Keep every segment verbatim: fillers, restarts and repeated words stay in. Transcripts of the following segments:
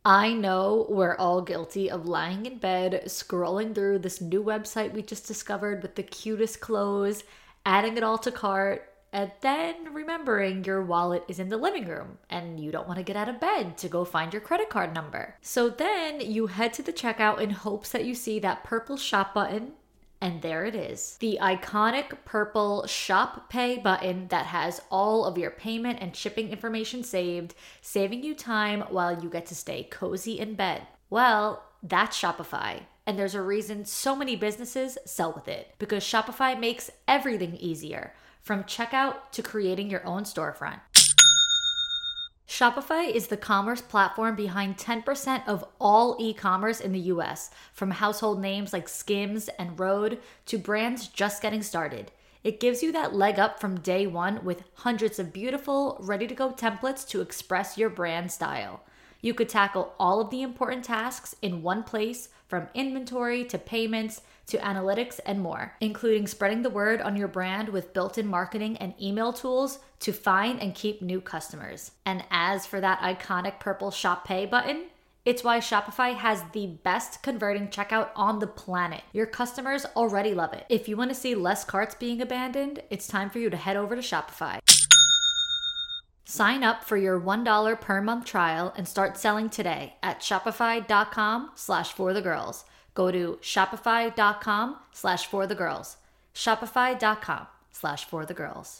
I know we're all guilty of lying in bed, scrolling through this new website we just discovered with the cutest clothes, adding it all to cart, and then remembering your wallet is in the living room and you don't want to get out of bed to go find your credit card number. So then you head to the checkout in hopes that you see that purple shop button. And there it is, the iconic purple Shop Pay button that has all of your payment and shipping information saved, saving you time while you get to stay cozy in bed. Well, that's Shopify. And there's a reason so many businesses sell with it, because Shopify makes everything easier, from checkout to creating your own storefront. Shopify is the commerce platform behind ten percent of all e-commerce in the U S, from household names like Skims and Rhode to brands just getting started. It gives you that leg up from day one with hundreds of beautiful, ready-to-go templates to express your brand style. You could tackle all of the important tasks in one place, from inventory to payments to analytics and more, including spreading the word on your brand with built-in marketing and email tools to find and keep new customers. And as for that iconic purple Shop Pay button, it's why Shopify has the best converting checkout on the planet. Your customers already love it. If you want to see less carts being abandoned, it's time for you to head over to Shopify. Sign up for your one dollar per month trial and start selling today at shopify.com slash for the girls. Go to shopify.com slash for the girls. Shopify.com slash for the girls.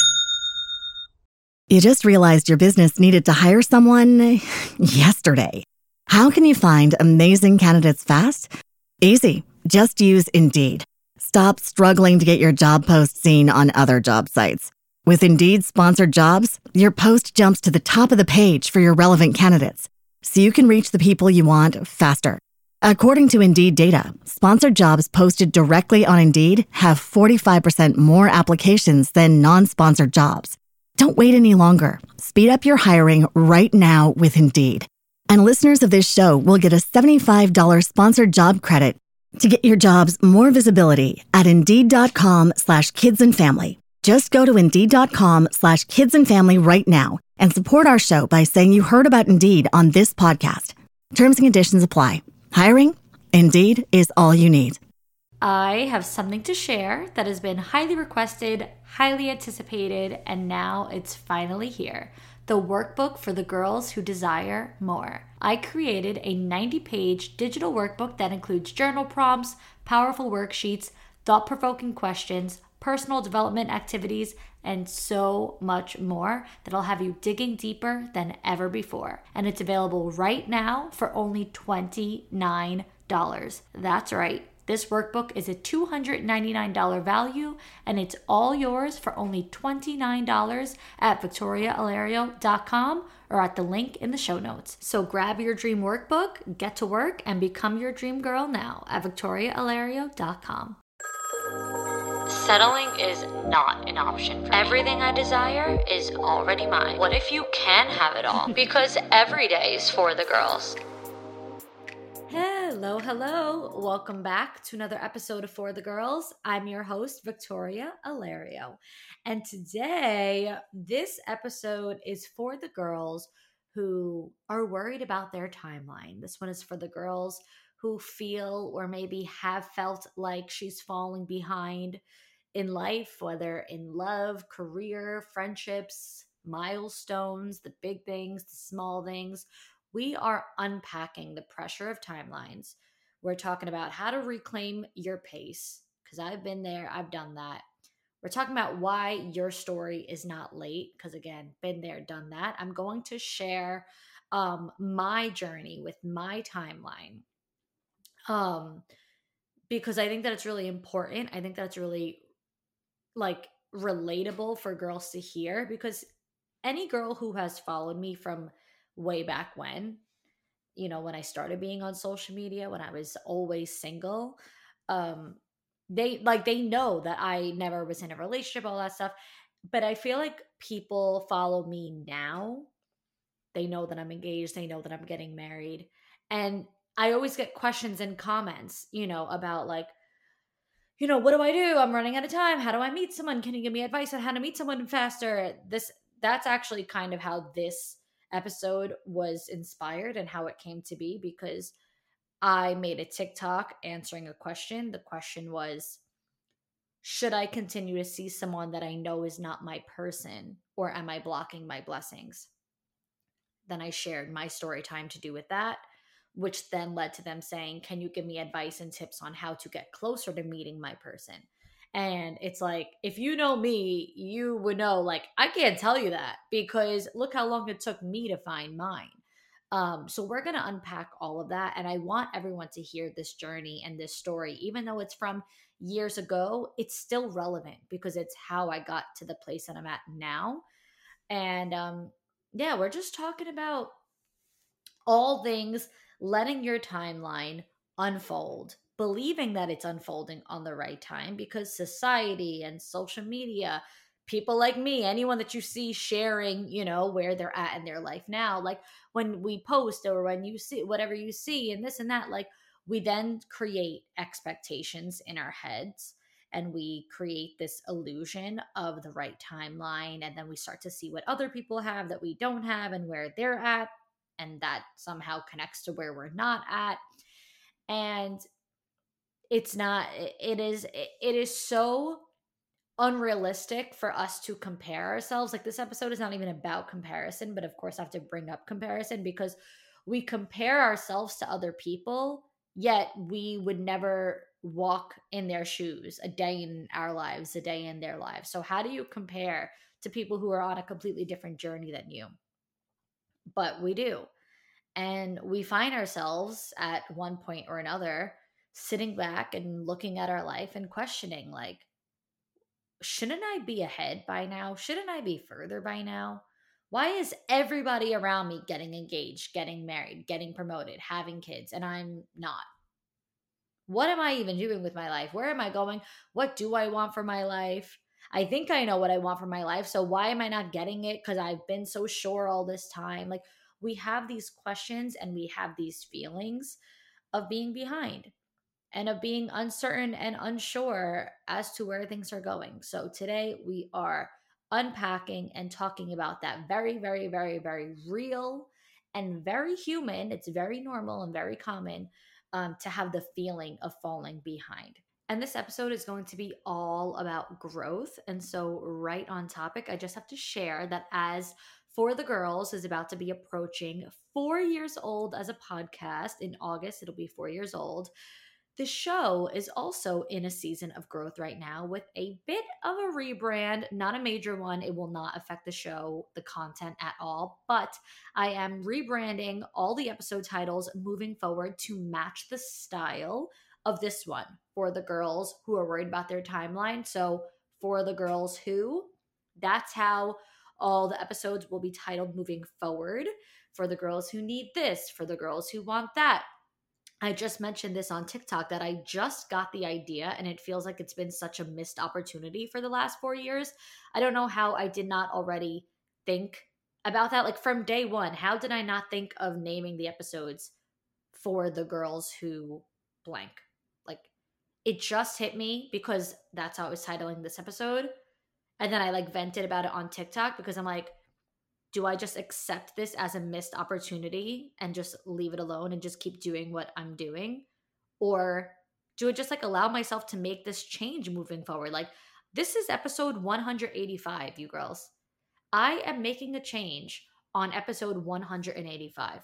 You just realized your business needed to hire someone yesterday. How can you find amazing candidates fast? Easy. Just use Indeed. Stop struggling to get your job post seen on other job sites. With Indeed sponsored jobs, your post jumps to the top of the page for your relevant candidates, so you can reach the people you want faster. According to Indeed data, sponsored jobs posted directly on Indeed have forty-five percent more applications than non-sponsored jobs. Don't wait any longer. Speed up your hiring right now with Indeed. And listeners of this show will get a seventy-five dollars sponsored job credit to get your jobs more visibility at Indeed.com slash kids and family. Just go to Indeed.com slash kids and family right now and support our show by saying you heard about Indeed on this podcast. Terms and conditions apply. Hiring? Indeed is all you need. I have something to share that has been highly requested, highly anticipated, and now it's finally here. The workbook for the girls who desire more. I created a ninety-page digital workbook that includes journal prompts, powerful worksheets, thought-provoking questions, personal development activities, and so much more that'll have you digging deeper than ever before. And it's available right now for only twenty-nine dollars. That's right. This workbook is a two hundred ninety-nine dollars value, and it's all yours for only twenty-nine dollars at victoria alario dot com or at the link in the show notes. So grab your dream workbook, get to work, and become your dream girl now at victoria alario dot com. Settling is not an option for me. Everything I desire is already mine. What if you can have it all? Because every day is for the girls. Hello, hello. Welcome back to another episode of For the Girls. I'm your host, Victoria Alario. And today, this episode is for the girls who are worried about their timeline. This one is for the girls who feel or maybe have felt like she's falling behind in life, whether in love, career, friendships, milestones, the big things, the small things. We are unpacking the pressure of timelines. We're talking about how to reclaim your pace, because I've been there, I've done that. We're talking about why your story is not late, because again, been there, done that. I'm going to share um, my journey with my timeline. Um, because I think that it's really important. I think that's really like relatable for girls to hear, because any girl who has followed me from way back when, you know, when I started being on social media, when I was always single, um, they like, they know that I never was in a relationship, all that stuff. But I feel like people follow me now. They know that I'm engaged. They know that I'm getting married. And I always get questions and comments, you know, about like, you know, what do I do? I'm running out of time. How do I meet someone? Can you give me advice on how to meet someone faster? This, that's actually kind of how this episode was inspired and how it came to be because I made a TikTok answering a question. The question was, should I continue to see someone that I know is not my person, or am I blocking my blessings? Then I shared my story time to do with that, which then led to them saying, can you give me advice and tips on how to get closer to meeting my person? And it's like, if you know me, you would know, like, I can't tell you that because look how long it took me to find mine. Um, so we're going to unpack all of that. And I want everyone to hear this journey and this story, even though it's from years ago, it's still relevant because it's how I got to the place that I'm at now. And um, yeah, we're just talking about all things letting your timeline unfold, believing that it's unfolding on the right time because society and social media, people like me, anyone that you see sharing, you know, where they're at in their life now, like when we post or when you see whatever you see and this and that, like we then create expectations in our heads and we create this illusion of the right timeline. And then we start to see what other people have that we don't have and where they're at. And that somehow connects to where we're not at. And it's not, it is, it is so unrealistic for us to compare ourselves. Like this episode is not even about comparison, but of course I have to bring up comparison because we compare ourselves to other people, yet we would never walk in their shoes a day in our lives, a day in their lives. So how do you compare to people who are on a completely different journey than you? But we do. And we find ourselves at one point or another sitting back and looking at our life and questioning, like, shouldn't I be ahead by now? Shouldn't I be further by now? Why is everybody around me getting engaged, getting married, getting promoted, having kids, and I'm not? What am I even doing with my life? Where am I going? What do I want for my life? I think I know what I want for my life. So why am I not getting it? Because I've been so sure all this time. Like we have these questions and we have these feelings of being behind and of being uncertain and unsure as to where things are going. So today we are unpacking and talking about that very, very, very, very real and very human. It's very normal and very common um, to have the feeling of falling behind. And this episode is going to be all about growth. And so, right on topic, I just have to share that as For the Girls is about to be approaching four years old as a podcast in August, it'll be four years old. The show is also in a season of growth right now with a bit of a rebrand, not a major one. It will not affect the show, the content at all, but I am rebranding all the episode titles moving forward to match the style of this one for the girls who are worried about their timeline. So For the Girls Who, that's how all the episodes will be titled moving forward. For the girls who need this, for the girls who want that. I just mentioned this on TikTok that I just got the idea and it feels like it's been such a missed opportunity for the last four years. I don't know how I did not already think about that. Like from day one, how did I not think of naming the episodes For the Girls Who blank? Like it just hit me because that's how I was titling this episode. And then I like vented about it on TikTok because I'm like, do I just accept this as a missed opportunity and just leave it alone and just keep doing what I'm doing? Or do I just like allow myself to make this change moving forward? Like this is episode one hundred eighty-five, you girls. I am making a change on episode one hundred eighty-five.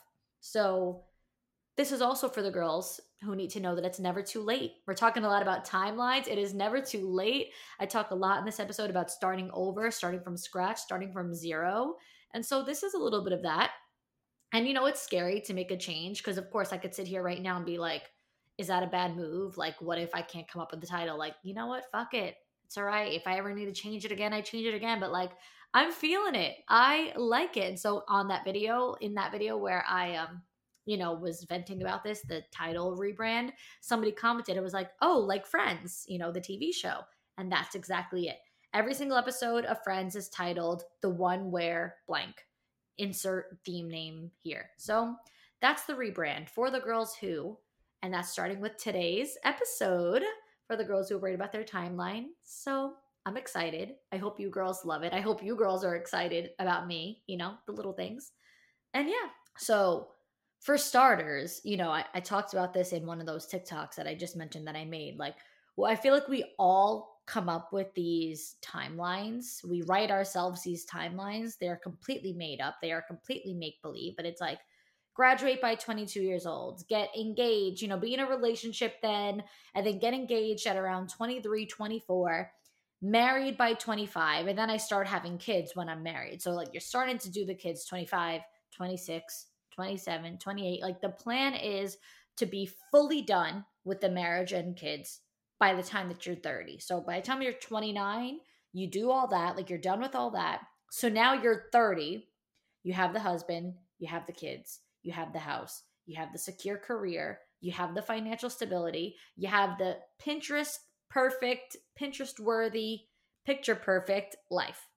So this is also for the girls who need to know that it's never too late. We're talking a lot about timelines. It is never too late. I talk a lot in this episode about starting over, starting from scratch, starting from zero. And so this is a little bit of that. And you know, it's scary to make a change because of course I could sit here right now and be like, is that a bad move? Like, what if I can't come up with the title? Like, you know what? Fuck it. It's all right. If I ever need to change it again, I change it again. But like, I'm feeling it. I like it. And so on that video, in that video where I, um, you know, was venting about this, the title rebrand, somebody commented, it was like, oh, like Friends, you know, the T V show. And that's exactly it. Every single episode of Friends is titled The One Where blank. Insert theme name here. So that's the rebrand For the Girls Who. And that's starting with today's episode for the girls who are worried about their timeline. So I'm excited. I hope you girls love it. I hope you girls are excited about me, you know, the little things. And yeah, so for starters, you know, I, I talked about this in one of those TikToks that I just mentioned that I made. Like, well, I feel like we all come up with these timelines. We write ourselves these timelines. They are completely made up, they are completely make believe, but it's like, graduate by twenty-two years old, get engaged, you know, be in a relationship then, and then get engaged at around twenty-three, twenty-four, married by twenty-five, and then I start having kids when I'm married. So, like, you're starting to do the kids twenty-five, twenty-six, twenty-seven, twenty-eight. Like, the plan is to be fully done with the marriage and kids by the time that you're thirty. So, by the time you're twenty-nine, you do all that, like, you're done with all that. So now you're thirty, you have the husband, you have the kids, you have the house, you have the secure career, you have the financial stability, you have the Pinterest perfect, Pinterest worthy, picture perfect life.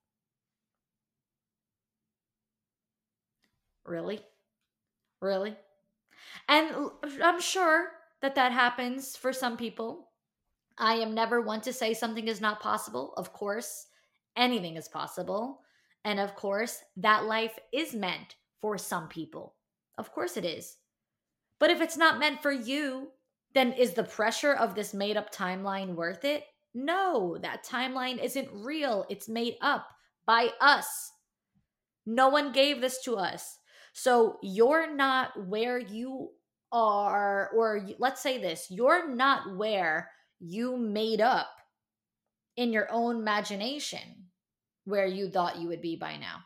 Really? Really? And I'm sure that that happens for some people. I am never one to say something is not possible. Of course, anything is possible. And of course, that life is meant for some people. Of course it is. But if it's not meant for you, then is the pressure of this made up timeline worth it? No, that timeline isn't real. It's made up by us. No one gave this to us. So you're not where you are, or let's say this, you're not where you made up in your own imagination where you thought you would be by now.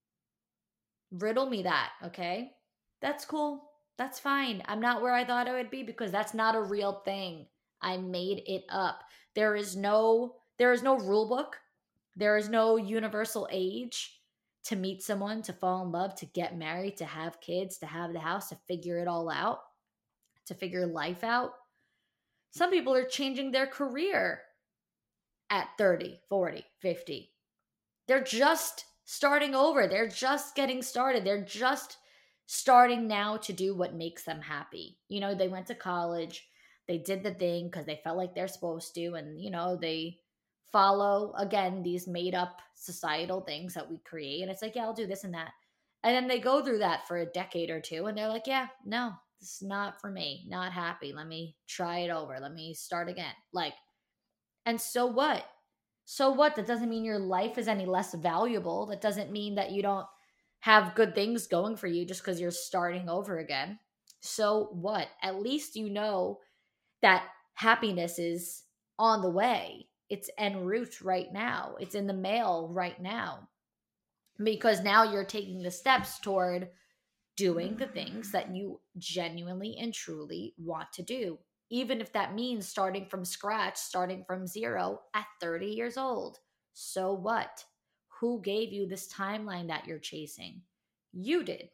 Riddle me that, okay? That's cool. That's fine. I'm not where I thought I would be because that's not a real thing. I made it up. There is no there is no rule book. There is no universal age to meet someone, to fall in love, to get married, to have kids, to have the house, to figure it all out, to figure life out. Some people are changing their career at thirty, forty, fifty. They're just starting over. They're just getting started. They're just starting now to do what makes them happy. You know, they went to college, they did the thing because they felt like they're supposed to, and, you know, they follow, again, these made up societal things that we create. And it's like, yeah, I'll do this and that. And then they go through that for a decade or two, and they're like, yeah, no, this is not for me. Not happy. Let me try it over. Let me start again. Like, and so what? So what? That doesn't mean your life is any less valuable. That doesn't mean that you don't have good things going for you just because you're starting over again. So what? At least you know that happiness is on the way. It's en route right now. It's in the mail right now. Because now you're taking the steps toward doing the things that you genuinely and truly want to do. Even if that means starting from scratch, starting from zero at thirty years old. So what? Who gave you this timeline that you're chasing? You did.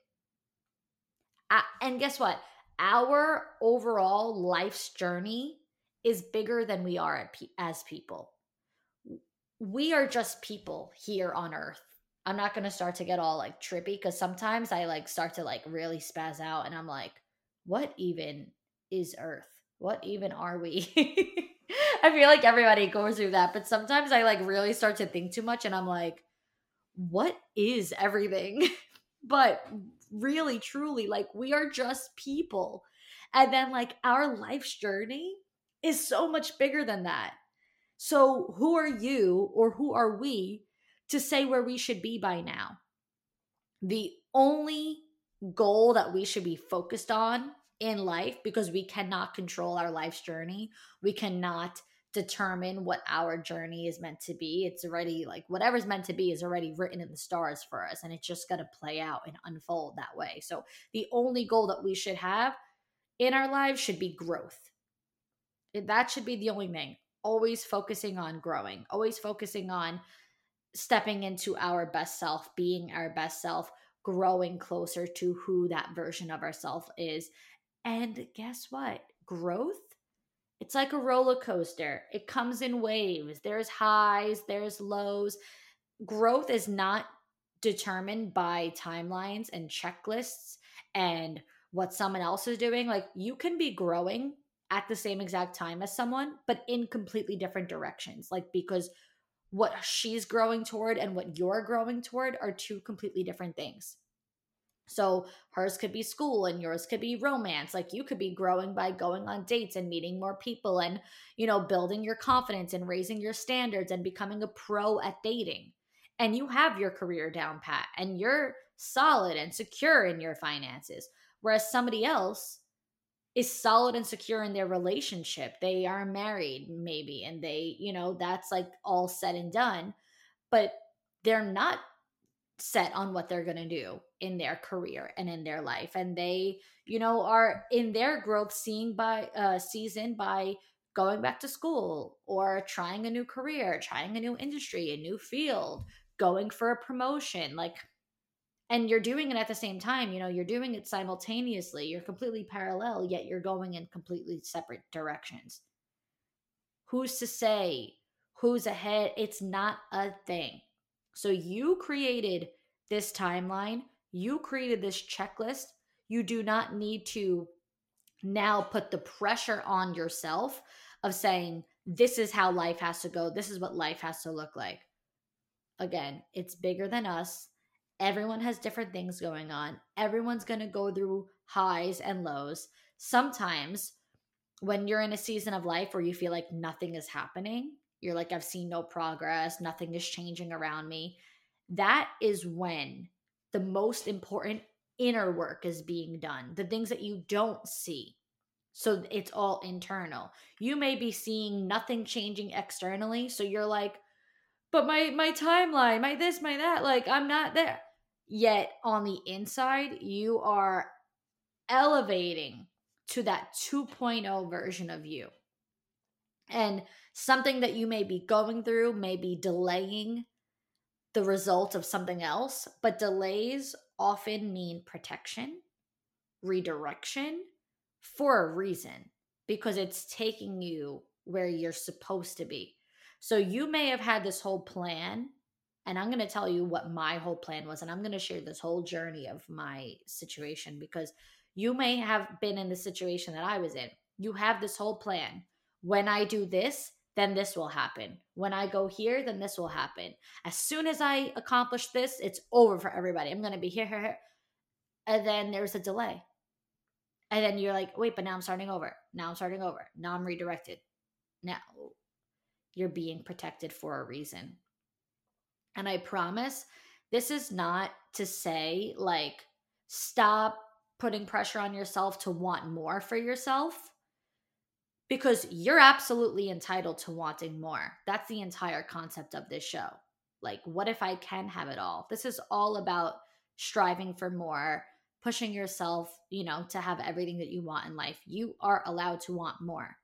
Uh, and guess what? Our overall life's journey is bigger than we are as people. We are just people here on earth. I'm not going to start to get all like trippy because sometimes I like start to like really spaz out and I'm like, what even is earth? What even are we? I feel like everybody goes through that, but sometimes I like really start to think too much and I'm like, what is everything? But really, truly, like, we are just people. And then like our life's journey is so much bigger than that. So who are you or who are we to say where we should be by now? The only goal that we should be focused on in life, because we cannot control our life's journey, we cannot determine what our journey is meant to be. It's already like whatever's meant to be is already written in the stars for us, and it's just going to play out and unfold that way. So the only goal that we should have in our lives should be growth. That should be the only thing. Always focusing on growing, always focusing on stepping into our best self, being our best self, growing closer to who that version of ourselves is. And guess what? Growth, it's like a roller coaster. It comes in waves. There's highs, there's lows. Growth is not determined by timelines and checklists and what someone else is doing. Like, you can be growing at the same exact time as someone, but in completely different directions. Like, because what she's growing toward and what you're growing toward are two completely different things. So hers could be school and yours could be romance. Like you could be growing by going on dates and meeting more people and, you know, building your confidence and raising your standards and becoming a pro at dating. And you have your career down pat and you're solid and secure in your finances. Whereas somebody else is solid and secure in their relationship. They are married maybe and they, you know, that's like all said and done, but they're not set on what they're going to do in their career and in their life, and they, you know, are in their growth seeing by uh season by going back to school or trying a new career, trying a new industry, a new field, going for a promotion, like, and you're doing it at the same time. You know, you're doing it simultaneously, you're completely parallel, yet you're going in completely separate directions. Who's to say who's ahead? It's not a thing. So you created this timeline, you created this checklist. You do not need to now put the pressure on yourself of saying, this is how life has to go, this is what life has to look like. Again, it's bigger than us. Everyone has different things going on. Everyone's going to go through highs and lows. Sometimes when you're in a season of life where you feel like nothing is happening, you're like, I've seen no progress, nothing is changing around me. That is when the most important inner work is being done, the things that you don't see. So it's all internal. You may be seeing nothing changing externally. So you're like, but my my timeline, my this, my that, like I'm not there. Yet on the inside, you are elevating to that two point oh version of you. And something that you may be going through may be delaying the result of something else, but delays often mean protection, redirection for a reason, because it's taking you where you're supposed to be. So you may have had this whole plan, and I'm going to tell you what my whole plan was, and I'm going to share this whole journey of my situation, because you may have been in the situation that I was in. You have this whole plan. When I do this, then this will happen. When I go here, then this will happen. As soon as I accomplish this, it's over for everybody. I'm going to be here, here, here. And then there's a delay. And then you're like, wait, but now I'm starting over. Now I'm starting over. Now I'm redirected. Now you're being protected for a reason. And I promise this is not to say, like, stop putting pressure on yourself to want more for yourself, because you're absolutely entitled to wanting more. That's the entire concept of this show. Like, what if I can have it all? This is all about striving for more, pushing yourself, you know, to have everything that you want in life. You are allowed to want more.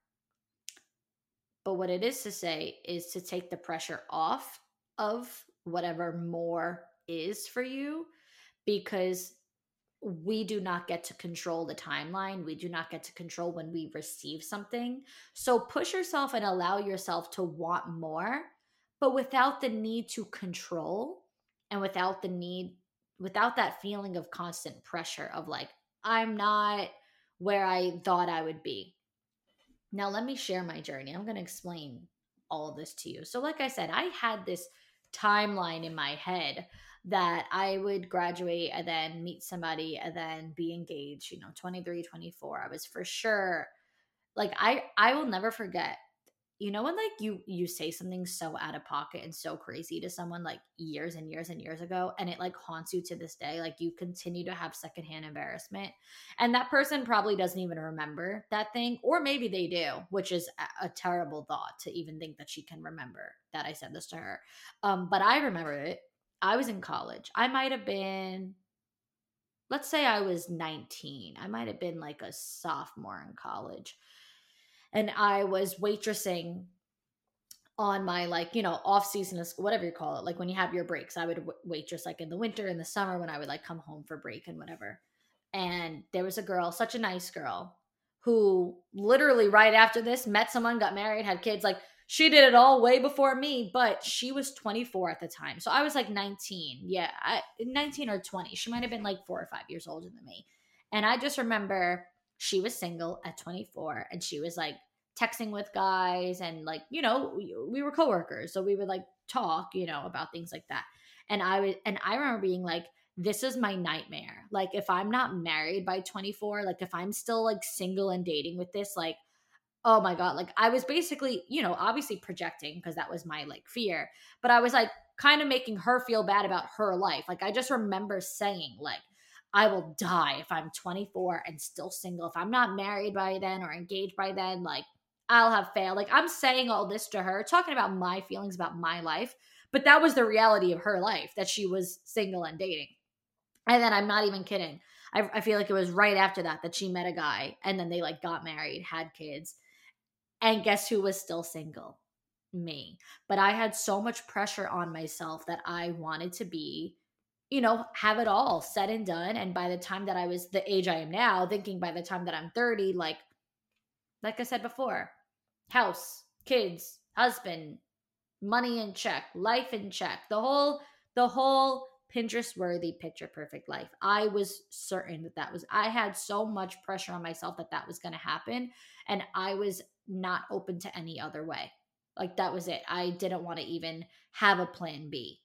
But what it is to say is to take the pressure off of whatever more is for you, because we do not get to control the timeline. We do not get to control when we receive something. So push yourself and allow yourself to want more, but without the need to control, and without the need, without that feeling of constant pressure of like, I'm not where I thought I would be. Now, let me share my journey. I'm going to explain all of this to you. So like I said, I had this timeline in my head that I would graduate and then meet somebody and then be engaged, you know, twenty-three, twenty-four. I was for sure, like, I, I will never forget, you know, when like you, you say something so out of pocket and so crazy to someone like years and years and years ago, and it like haunts you to this day, like you continue to have secondhand embarrassment. And that person probably doesn't even remember that thing, or maybe they do, which is a, a terrible thought to even think that she can remember that I said this to her. Um, but I remember it. I was in college. I might have been, let's say I was nineteen. I might have been like a sophomore in college. And I was waitressing on my, like, you know, off season, whatever you call it. Like when you have your breaks, I would waitress like in the winter, in the summer, when I would like come home for break and whatever. And there was a girl, such a nice girl, who literally right after this met someone, got married, had kids. Like, she did it all way before me, but she was twenty-four at the time. So I was like nineteen. Yeah, I, nineteen or twenty. She might have been like four or five years older than me. And I just remember she was single at twenty-four, and she was like texting with guys, and like, you know, we, we were coworkers. So we would like talk, you know, about things like that. And I was, and I remember being like, this is my nightmare. Like, if I'm not married by twenty-four, like if I'm still like single and dating with this, like, oh my God, like I was basically, you know, obviously projecting because that was my like fear, but I was like kind of making her feel bad about her life. Like, I just remember saying, like, I will die if I'm twenty-four and still single. If I'm not married by then or engaged by then, like, I'll have failed. Like, I'm saying all this to her, talking about my feelings about my life, but that was the reality of her life, that she was single and dating. And then I'm not even kidding. I, I feel like it was right after that that she met a guy, and then they like got married, had kids. And guess who was still single? Me. But I had so much pressure on myself that I wanted to be, you know, have it all said and done. And by the time that I was the age I am now, thinking by the time that I'm thirty, like, like I said before, house, kids, husband, money in check, life in check, the whole, the whole Pinterest worthy picture perfect life. I was certain that that was, I had so much pressure on myself that that was going to happen. And I was not open to any other way. Like, that was it. I didn't want to even have a plan B.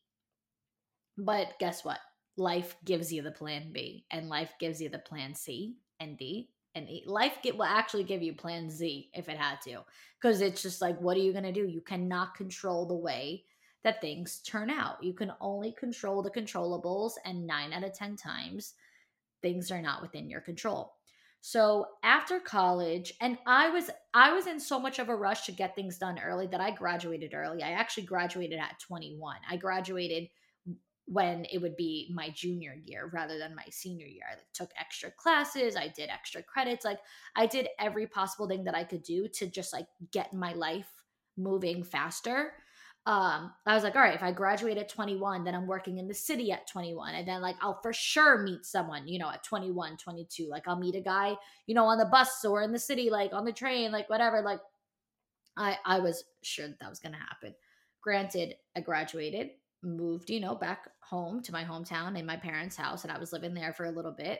But guess what? Life gives you the plan B, and life gives you the plan C and D and E. Life get, will actually give you plan Z if it had to, because it's just like, what are you going to do? You cannot control the way that things turn out. You can only control the controllables, and nine out of ten times, things are not within your control. So after college, and I was I was in so much of a rush to get things done early that I graduated early. I actually graduated at twenty-one. I graduated when it would be my junior year rather than my senior year. I took extra classes, I did extra credits, like I did every possible thing that I could do to just like get my life moving faster. Um, I was like, all right, if I graduate at twenty-one, then I'm working in the city at twenty-one. And then like, I'll for sure meet someone, you know, at twenty-one, twenty-two. Like, I'll meet a guy, you know, on the bus or in the city, like on the train, like whatever. Like, I, I was sure that, that was going to happen. Granted, I graduated, moved, you know, back home to my hometown in my parents' house, and I was living there for a little bit.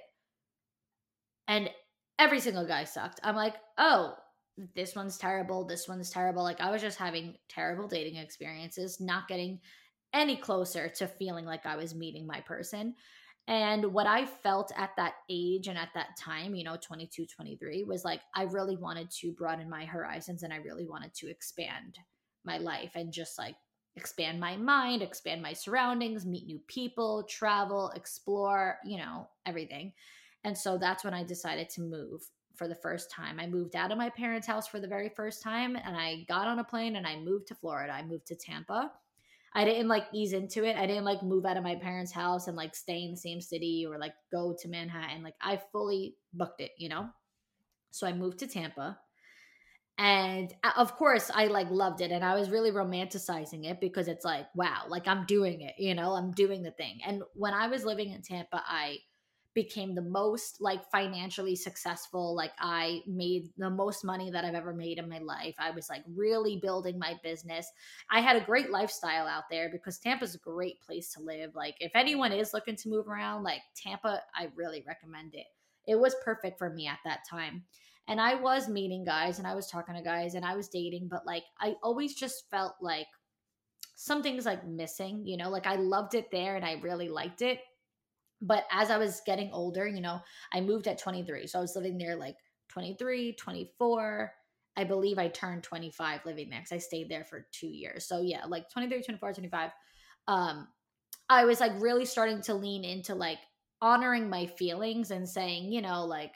And every single guy sucked. I'm like, oh, this one's terrible. This one's terrible. Like, I was just having terrible dating experiences, not getting any closer to feeling like I was meeting my person. And what I felt at that age and at that time, you know, twenty-two, twenty-three, was like, I really wanted to broaden my horizons, and I really wanted to expand my life and just like expand my mind, expand my surroundings, meet new people, travel, explore, you know, everything. And so that's when I decided to move for the first time. I moved out of my parents' house for the very first time, and I got on a plane and I moved to Florida. I moved to Tampa. I didn't like ease into it. I didn't like move out of my parents' house and like stay in the same city or like go to Manhattan. Like, I fully booked it, you know? So I moved to Tampa. And uh, of course, I like loved it, and I was really romanticizing it because it's like, wow, like I'm doing it, you know, I'm doing the thing. And when I was living in Tampa, I became the most like financially successful. Like, I made the most money that I've ever made in my life. I was like really building my business. I had a great lifestyle out there because Tampa's a great place to live. Like, if anyone is looking to move around, like Tampa, I really recommend it. It was perfect for me at that time. And I was meeting guys and I was talking to guys and I was dating, but like, I always just felt like something's like missing, you know, like I loved it there and I really liked it. But as I was getting older, you know, I moved at twenty-three. So I was living there like twenty-three, twenty-four. I believe I turned twenty-five living there because I stayed there for two years. So yeah, like twenty-three, twenty-four, twenty-five. Um, I was like really starting to lean into like honoring my feelings and saying, you know, like,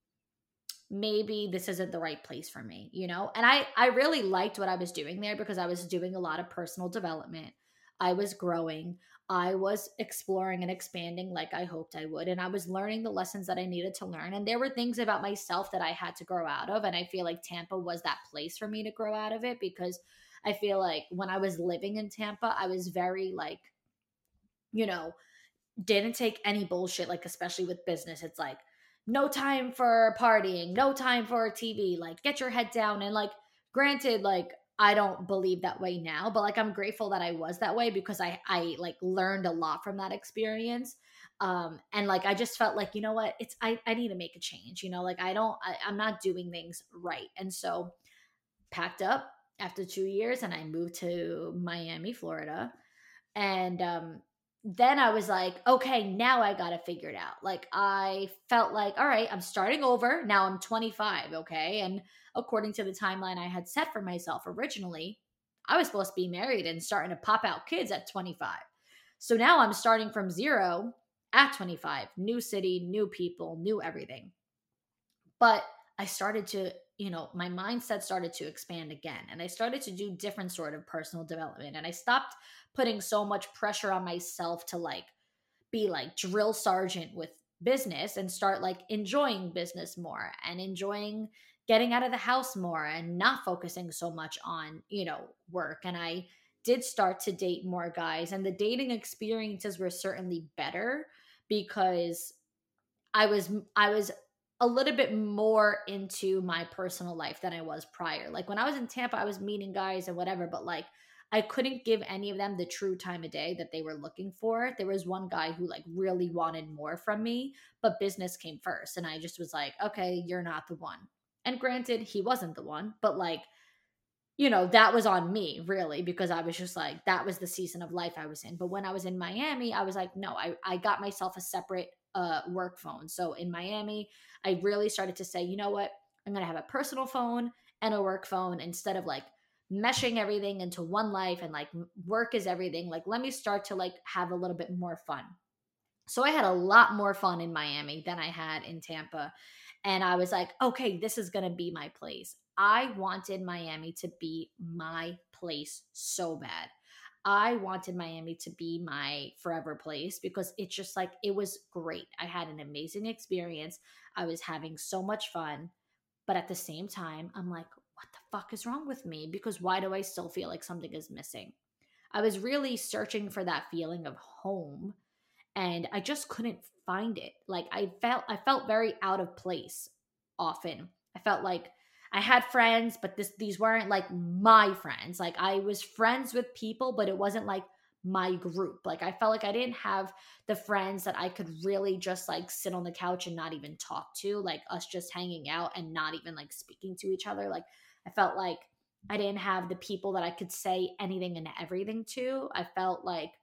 maybe this isn't the right place for me, you know? And I I really liked what I was doing there because I was doing a lot of personal development. I was growing. I was exploring and expanding like I hoped I would, and I was learning the lessons that I needed to learn. And there were things about myself that I had to grow out of, and I feel like Tampa was that place for me to grow out of it because I feel like when I was living in Tampa, I was very like, you know, didn't take any bullshit, like especially with business. It's like no time for partying, no time for T V, like get your head down. And like, granted, like I don't believe that way now, but like I'm grateful that I was that way because I I like learned a lot from that experience. Um and like I just felt like, you know what, it's I I need to make a change, you know, like I don't I, I'm not doing things right. And so packed up after two years and I moved to Miami, Florida. And um then I was like, okay, now I got to figure it out. Like, I felt like, all right, I'm starting over. Now I'm twenty-five. Okay. And according to the timeline I had set for myself originally, I was supposed to be married and starting to pop out kids at twenty-five. So now I'm starting from zero at twenty-five, new city, new people, new everything. But I started to, you know, my mindset started to expand again. And I started to do different sort of personal development. And I stopped putting so much pressure on myself to like be like drill sergeant with business and start like enjoying business more and enjoying getting out of the house more and not focusing so much on, you know, work. And I did start to date more guys, and the dating experiences were certainly better because I was I was a little bit more into my personal life than I was prior. Like when I was in Tampa, I was meeting guys and whatever, but like I couldn't give any of them the true time of day that they were looking for. There was one guy who like really wanted more from me, but business came first. And I just was like, okay, you're not the one. And granted, he wasn't the one, but like, you know, that was on me really, because I was just like, that was the season of life I was in. But when I was in Miami, I was like, no, I, I got myself a separate uh, work phone. So in Miami, I really started to say, you know what? I'm going to have a personal phone and a work phone instead of like meshing everything into one life and like work is everything. Like, let me start to like have a little bit more fun. So I had a lot more fun in Miami than I had in Tampa. And I was like, okay, this is going to be my place. I wanted Miami to be my place so bad. I wanted Miami to be my forever place because it's just like, it was great. I had an amazing experience. I was having so much fun. But at the same time, I'm like, what the fuck is wrong with me? Because why do I still feel like something is missing? I was really searching for that feeling of home, and I just couldn't find it. Like I felt I felt very out of place often. I felt like I had friends, but this these weren't like my friends. Like I was friends with people, but it wasn't like my group. Like I felt like I didn't have the friends that I could really just like sit on the couch and not even talk to, like us just hanging out and not even like speaking to each other. Like I felt like I didn't have the people that I could say anything and everything to. I felt like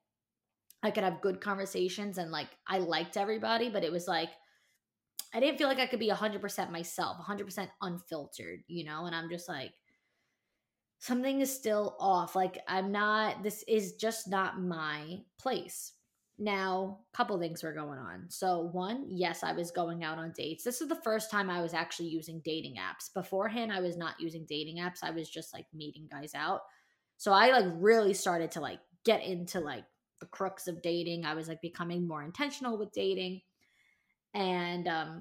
I could have good conversations and like I liked everybody, but it was like I didn't feel like I could be one hundred percent myself, one hundred percent unfiltered, you know? And I'm just like, something is still off. Like, I'm not, this is just not my place. Now, a couple things were going on. So, one, yes, I was going out on dates. This is the first time I was actually using dating apps. Beforehand, I was not using dating apps. I was just like meeting guys out. So, I like really started to like get into like the crux of dating. I was like becoming more intentional with dating. And um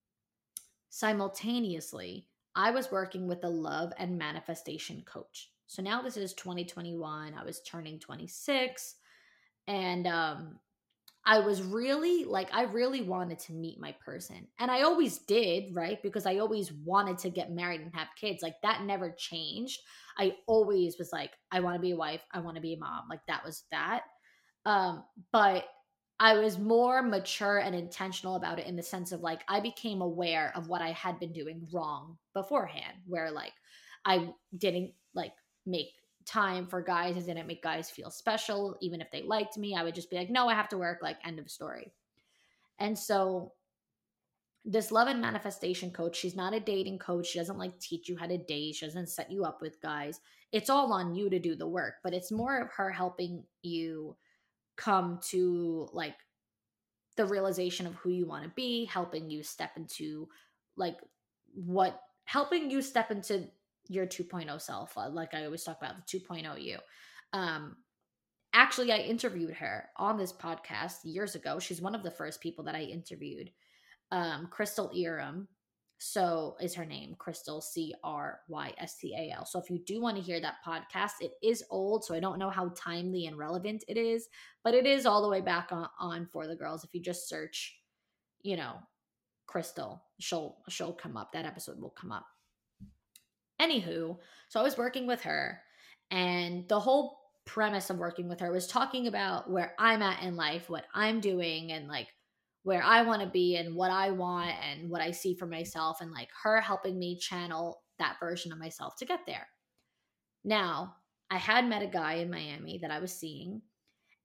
simultaneously, I was working with a love and manifestation coach. So now this is twenty twenty-one. I was turning twenty-six. And um, I was really like, I really wanted to meet my person. And I always did, right? Because I always wanted to get married and have kids. Like that never changed. I always was like, I want to be a wife. I want to be a mom. Like that was that. Um, but I was more mature and intentional about it in the sense of like I became aware of what I had been doing wrong beforehand, where like I didn't like make time for guys. I didn't make guys feel special, even if they liked me. I would just be like, no, I have to work, like end of story. And so this love and manifestation coach, she's not a dating coach. She doesn't like teach you how to date. She doesn't set you up with guys. It's all on you to do the work, but it's more of her helping you come to like the realization of who you want to be, helping you step into like what, helping you step into your two point oh self. uh, Like I always talk about the two point oh you. Um, actually, I interviewed her on this podcast years ago. She's one of the first people that I interviewed. Um, Crystal Eram. So is her name, Crystal, C R Y S T A L. So if you do want to hear that podcast, it is old, so I don't know how timely and relevant it is, but it is all the way back on, on For the Girls. If you just search, you know, Crystal, she'll she'll come up. That episode will come up. Anywho, so I was working with her, and the whole premise of working with her was talking about where I'm at in life, what I'm doing, and like where I want to be and what I want and what I see for myself, and like her helping me channel that version of myself to get there. Now, I had met a guy in Miami that I was seeing,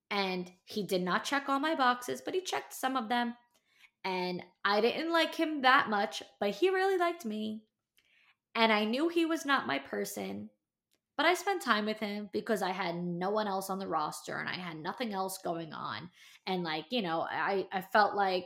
And he did not check all my boxes, but he checked some of them. And I didn't like him that much, but he really liked me. And I knew he was not my person, but I spent time with him because I had no one else on the roster and I had nothing else going on. And like, you know, I, I felt like,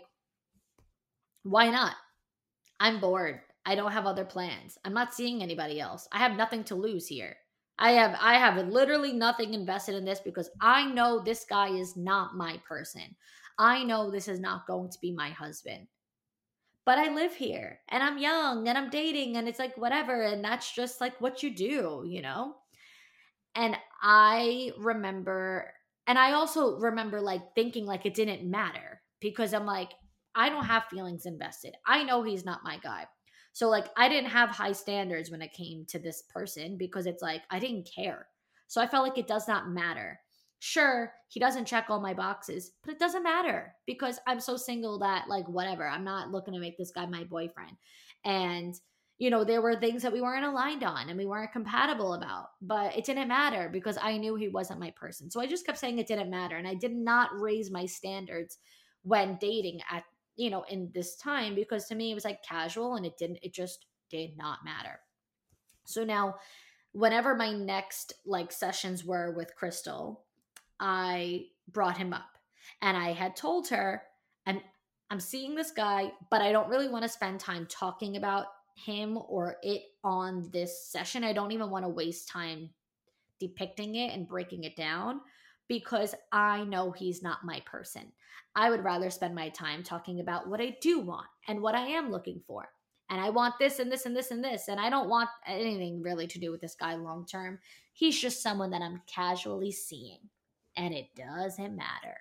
why not? I'm bored. I don't have other plans. I'm not seeing anybody else. I have nothing to lose here. I have I have literally nothing invested in this because I know this guy is not my person. I know this is not going to be my husband. But I live here and I'm young and I'm dating and it's like whatever, and that's just like what you do, you know? And I remember, and I also remember like thinking like it didn't matter because I'm like, I don't have feelings invested. I know he's not my guy. So like I didn't have high standards when it came to this person because it's like I didn't care. So I felt like it does not matter. Sure, he doesn't check all my boxes, but it doesn't matter because I'm so single that like whatever. I'm not looking to make this guy my boyfriend. And you know, there were things that we weren't aligned on and we weren't compatible about, but it didn't matter because I knew he wasn't my person. So I just kept saying it didn't matter. And I did not raise my standards when dating at, you know, in this time, because to me it was like casual and it didn't, it just did not matter. So now, whenever my next like sessions were with Crystal, I brought him up and I had told her, I'm, I'm seeing this guy, but I don't really want to spend time talking about him or it on this session. I don't even want to waste time depicting it and breaking it down because I know he's not my person. I would rather spend my time talking about what I do want and what I am looking for. And I want this and this and this and this. And I don't want anything really to do with this guy long term. He's just someone that I'm casually seeing. And it doesn't matter.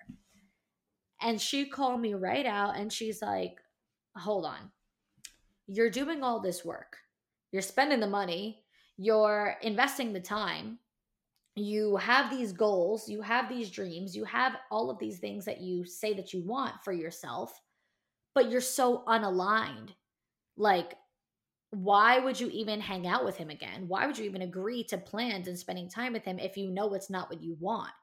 And she called me right out and she's like, hold on. You're doing all this work. You're spending the money. You're investing the time. You have these goals. You have these dreams. You have all of these things that you say that you want for yourself, but you're so unaligned. Like, why would you even hang out with him again? Why would you even agree to plans and spending time with him if you know it's not what you want?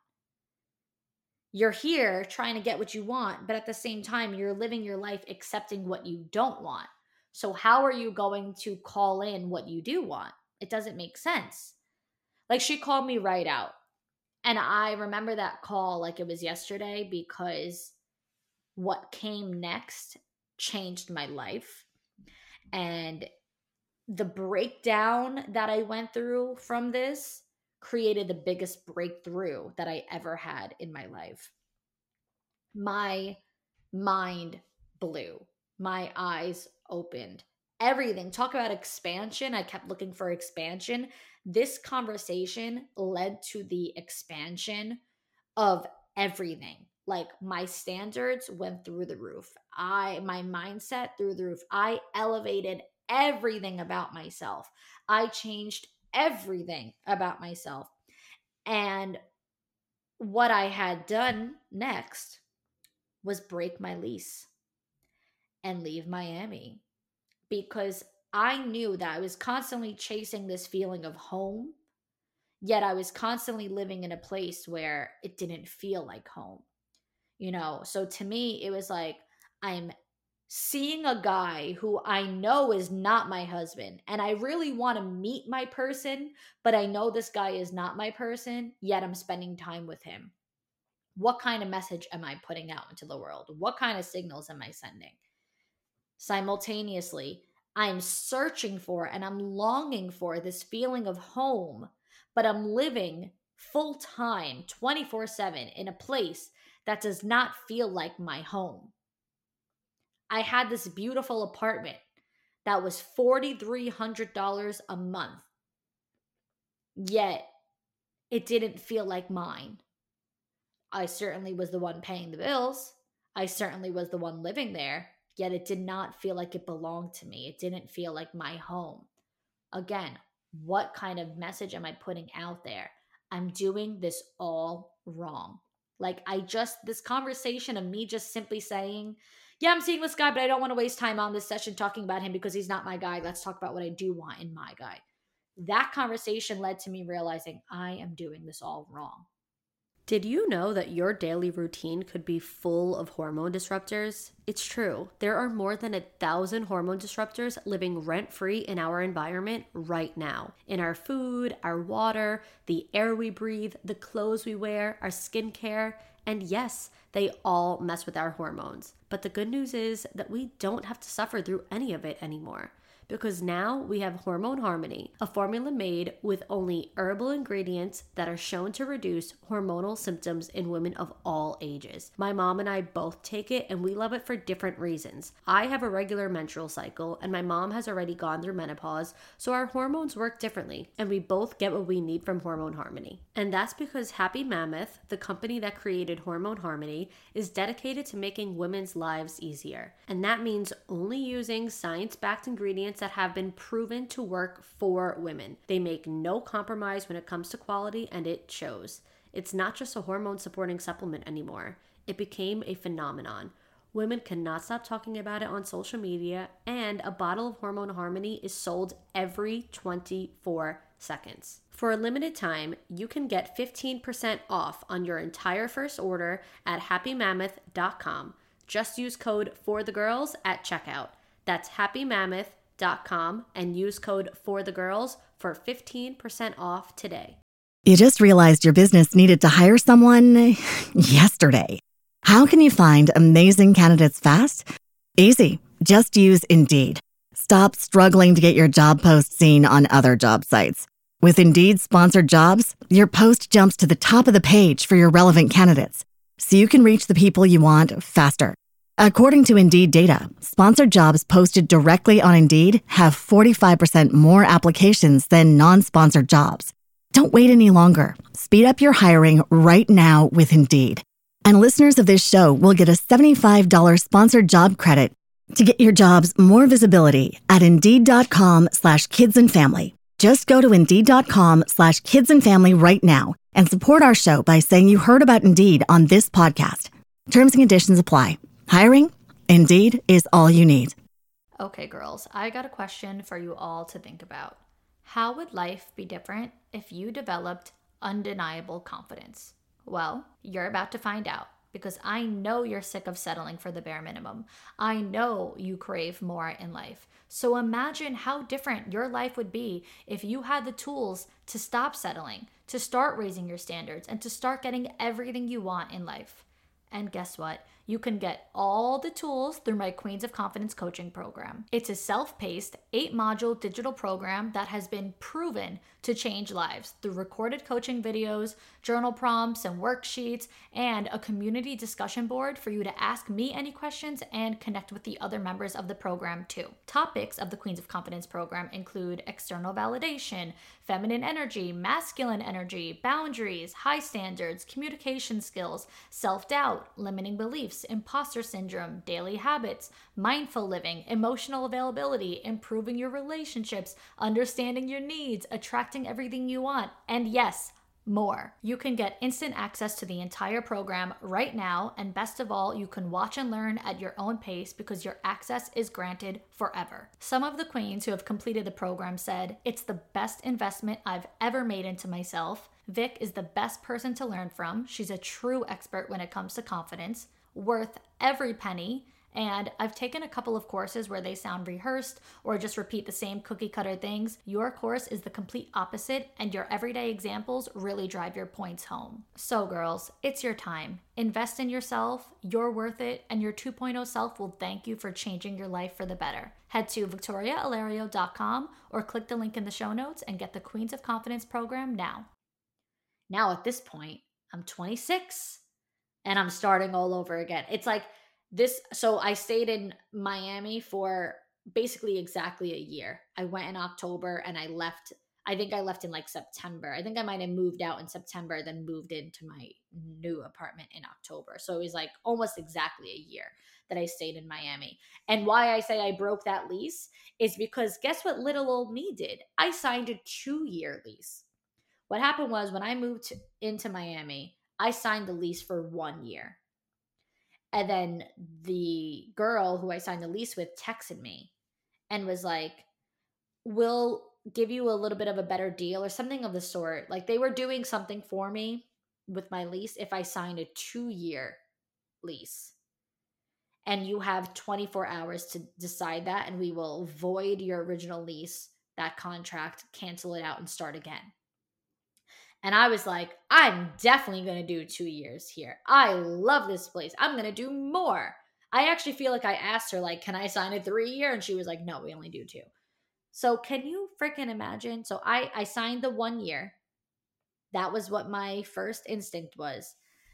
You're here trying to get what you want, but at the same time, you're living your life accepting what you don't want. So how are you going to call in what you do want? It doesn't make sense. Like, she called me right out. And I remember that call like it was yesterday because what came next changed my life. And the breakdown that I went through from this created the biggest breakthrough that I ever had in my life. My mind blew. My eyes opened. Everything. Talk about expansion. I kept looking for expansion. This conversation led to the expansion of everything. Like, my standards went through the roof. I my mindset through the roof. I elevated everything about myself. I changed everything about myself. And what I had done next was break my lease and leave Miami because I knew that I was constantly chasing this feeling of home, yet I was constantly living in a place where it didn't feel like home. You know, so to me, it was like I'm seeing a guy who I know is not my husband, and I really want to meet my person, but I know this guy is not my person, yet I'm spending time with him. What kind of message am I putting out into the world? What kind of signals am I sending? Simultaneously, I'm searching for and I'm longing for this feeling of home, but I'm living full time, twenty-four seven in a place that does not feel like my home. I had this beautiful apartment that was four thousand three hundred dollars a month, yet it didn't feel like mine. I certainly was the one paying the bills. I certainly was the one living there, yet it did not feel like it belonged to me. It didn't feel like my home. Again, what kind of message am I putting out there? I'm doing this all wrong. Like, I just, this conversation of me just simply saying, yeah, I'm seeing this guy, but I don't want to waste time on this session talking about him because he's not my guy. Let's talk about what I do want in my guy. That conversation led to me realizing I am doing this all wrong. Did you know that your daily routine could be full of hormone disruptors? It's true. There are more than a thousand hormone disruptors living rent-free in our environment right now. In our food, our water, the air we breathe, the clothes we wear, our skincare, and yes, they all mess with our hormones. But the good news is that we don't have to suffer through any of it anymore. Because now we have Hormone Harmony, a formula made with only herbal ingredients that are shown to reduce hormonal symptoms in women of all ages. My mom and I both take it, and we love it for different reasons. I have a regular menstrual cycle, and my mom has already gone through menopause, so our hormones work differently, and we both get what we need from Hormone Harmony. And that's because Happy Mammoth, the company that created Hormone Harmony, is dedicated to making women's lives easier. And that means only using science-backed ingredients that have been proven to work for women. They make no compromise when it comes to quality, and it shows. It's not just a hormone supporting supplement anymore. It became a phenomenon. Women cannot stop talking about it on social media, and a bottle of Hormone Harmony is sold every twenty-four seconds. For a limited time, you can get fifteen percent off on your entire first order at happy mammoth dot com. Just use code FORTHEGIRLS at checkout. That's happy mammoth dot com and use code FORTHEGIRLS for fifteen percent off today. You just realized your business needed to hire someone yesterday. How can you find amazing candidates fast? Easy. Just use Indeed. Stop struggling to get your job post seen on other job sites. With Indeed sponsored jobs, your post jumps to the top of the page for your relevant candidates, so you can reach the people you want faster. According to Indeed data, sponsored jobs posted directly on Indeed have forty-five percent more applications than non-sponsored jobs. Don't wait any longer. Speed up your hiring right now with Indeed. And listeners of this show will get a seventy-five dollars sponsored job credit to get your jobs more visibility at Indeed.com slash kids and family. Just go to Indeed.com slash kids and family right now and support our show by saying you heard about Indeed on this podcast. Terms and conditions apply. Hiring? Indeed is all you need. Okay, girls, I got a question for you all to think about. How would life be different if you developed undeniable confidence? Well, you're about to find out, because I know you're sick of settling for the bare minimum. I know you crave more in life. So imagine how different your life would be if you had the tools to stop settling, to start raising your standards, and to start getting everything you want in life. And guess what? You can get all the tools through my Queens of Confidence coaching program. It's a self-paced, eight-module digital program that has been proven to change lives through recorded coaching videos, journal prompts and worksheets, and a community discussion board for you to ask me any questions and connect with the other members of the program too. Topics of the Queens of Confidence program include external validation, feminine energy, masculine energy, boundaries, high standards, communication skills, self-doubt, limiting beliefs, imposter syndrome, daily habits, mindful living, emotional availability, improving your relationships, understanding your needs, attracting everything you want, and yes, more. You can get instant access to the entire program right now, and best of all, you can watch and learn at your own pace because your access is granted forever. Some of the queens who have completed the program said, "It's the best investment I've ever made into myself. Vic is the best person to learn from. She's a true expert when it comes to confidence, worth every penny, and I've taken a couple of courses where they sound rehearsed or just repeat the same cookie cutter things. Your course is the complete opposite, and your everyday examples really drive your points home." So girls, it's your time. Invest in yourself, you're worth it, and your two point oh self will thank you for changing your life for the better. Head to victoria alario dot com or click the link in the show notes and get the Queens of Confidence program now. Now at this point, I'm twenty-six and I'm starting all over again. It's like this. So I stayed in Miami for basically exactly a year. I went in October and I left. I think I left in like September. I think I might have moved out in September, then moved into my new apartment in October. So it was like almost exactly a year that I stayed in Miami. And why I say I broke that lease is because guess what little old me did? I signed a two-year lease. What happened was when I moved into Miami, I signed the lease for one year. And then the girl who I signed the lease with texted me and was like, "We'll give you a little bit of a better deal," or something of the sort. Like they were doing something for me with my lease if I sign a two-year lease. And you have twenty-four hours to decide that, and we will void your original lease, that contract, cancel it out, and start again. And I was like, I'm definitely going to do two years here. I love this place. I'm going to do more. I actually feel like I asked her, like, can I sign a three-year? And she was like, no, we only do two. So can you freaking imagine? So I, I signed the one year. That was what my first instinct was.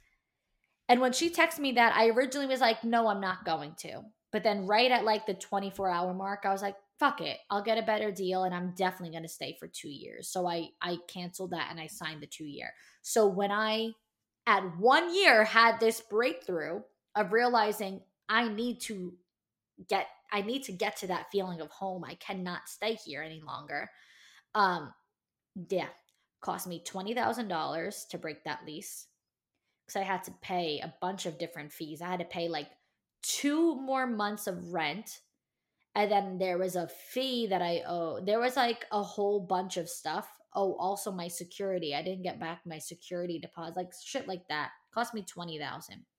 And when she texted me that, I originally was like, no, I'm not going to. But then right at like the twenty-four hour mark, I was like, fuck it. I'll get a better deal and I'm definitely going to stay for two years. So I, I canceled that and I signed the two year. So when I, at one year, had this breakthrough of realizing I need to get, I need to get to that feeling of home. I cannot stay here any longer. Um, yeah, cost me twenty thousand dollars to break that lease. Because I had to pay a bunch of different fees. I had to pay like two more months of rent. And then there was a fee that I owe. There was like a whole bunch of stuff. Oh, also my security. I didn't get back my security deposit. Like shit like that. Cost me twenty thousand dollars.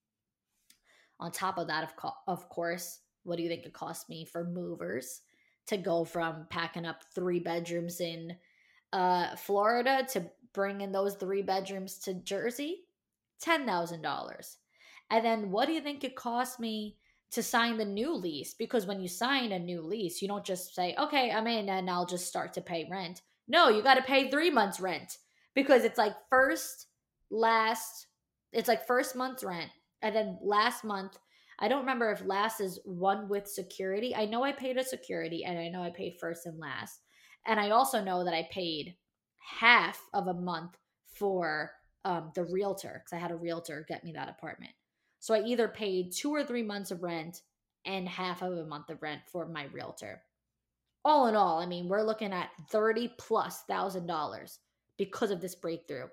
On top of that, of, co- of course, what do you think it cost me for movers to go from packing up three bedrooms in uh, Florida to bringing those three bedrooms to Jersey? ten thousand dollars. And then what do you think it cost me to sign the new lease? Because when you sign a new lease, you don't just say, okay, I'm in and I'll just start to pay rent. No, you got to pay three months rent because it's like first, last, it's like first month's rent. And then last month, I don't remember if last is one with security. I know I paid a security and I know I paid first and last. And I also know that I paid half of a month for Um, the realtor, because I had a realtor get me that apartment. So I either paid two or three months of rent and half of a month of rent for my realtor. All in all, I mean, we're looking at thirty plus thousand dollars because of this breakthrough.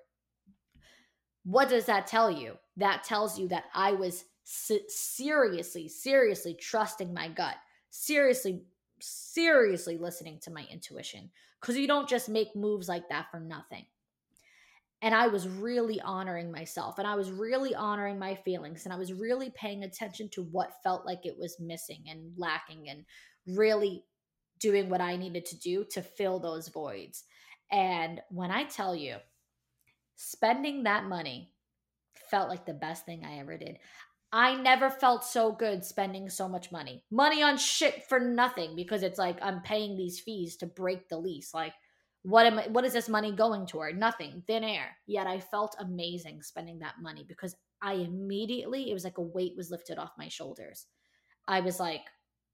What does that tell you? That tells you that I was seriously, seriously trusting my gut, seriously, seriously listening to my intuition, because you don't just make moves like that for nothing. And I was really honoring myself and I was really honoring my feelings and I was really paying attention to what felt like it was missing and lacking and really doing what I needed to do to fill those voids. And when I tell you, spending that money felt like the best thing I ever did. I never felt so good spending so much money. Money on shit for nothing because it's like I'm paying these fees to break the lease. Like, What am I, what is this money going toward? Nothing, thin air. Yet I felt amazing spending that money because I immediately, it was like a weight was lifted off my shoulders. I was like,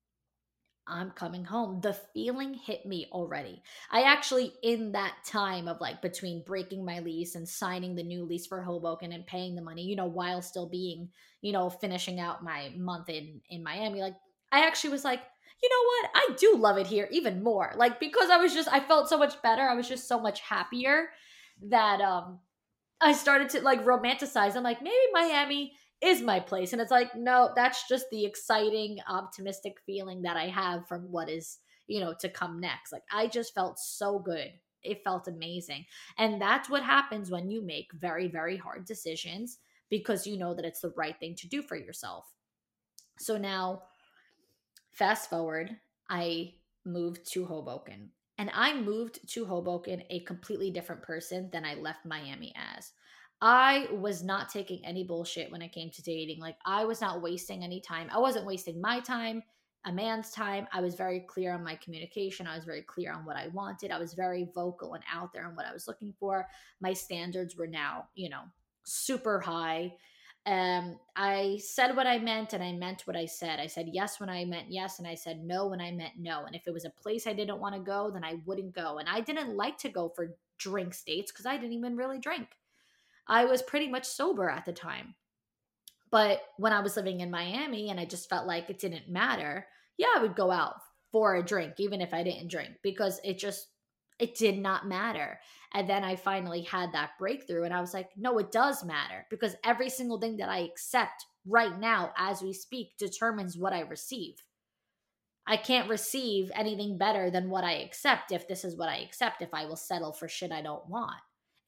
I'm coming home. The feeling hit me already. I actually, in that time of like between breaking my lease and signing the new lease for Hoboken and paying the money, you know, while still being, you know, finishing out my month in, in Miami, like I actually was like, you know what? I do love it here even more. Like, because I was just, I felt so much better. I was just so much happier that um, I started to like romanticize. I'm like, maybe Miami is my place. And it's like, no, that's just the exciting, optimistic feeling that I have from what is, you know, to come next. Like, I just felt so good. It felt amazing. And that's what happens when you make very, very hard decisions because you know that it's the right thing to do for yourself. So now, fast forward, I moved to Hoboken. And I moved to Hoboken a completely different person than I left Miami as. I was not taking any bullshit when it came to dating. Like, I was not wasting any time. I wasn't wasting my time, a man's time. I was very clear on my communication. I was very clear on what I wanted. I was very vocal and out there on what I was looking for. My standards were now, you know, super high. Um, I said what I meant and I meant what I said. I said yes when I meant yes and I said no when I meant no. And if it was a place I didn't want to go, then I wouldn't go. And I didn't like to go for drink dates because I didn't even really drink. I was pretty much sober at the time. But when I was living in Miami and I just felt like it didn't matter, yeah, I would go out for a drink even if I didn't drink because it just It did not matter. And then I finally had that breakthrough and I was like, no, it does matter because every single thing that I accept right now as we speak determines what I receive. I can't receive anything better than what I accept if this is what I accept, if I will settle for shit I don't want.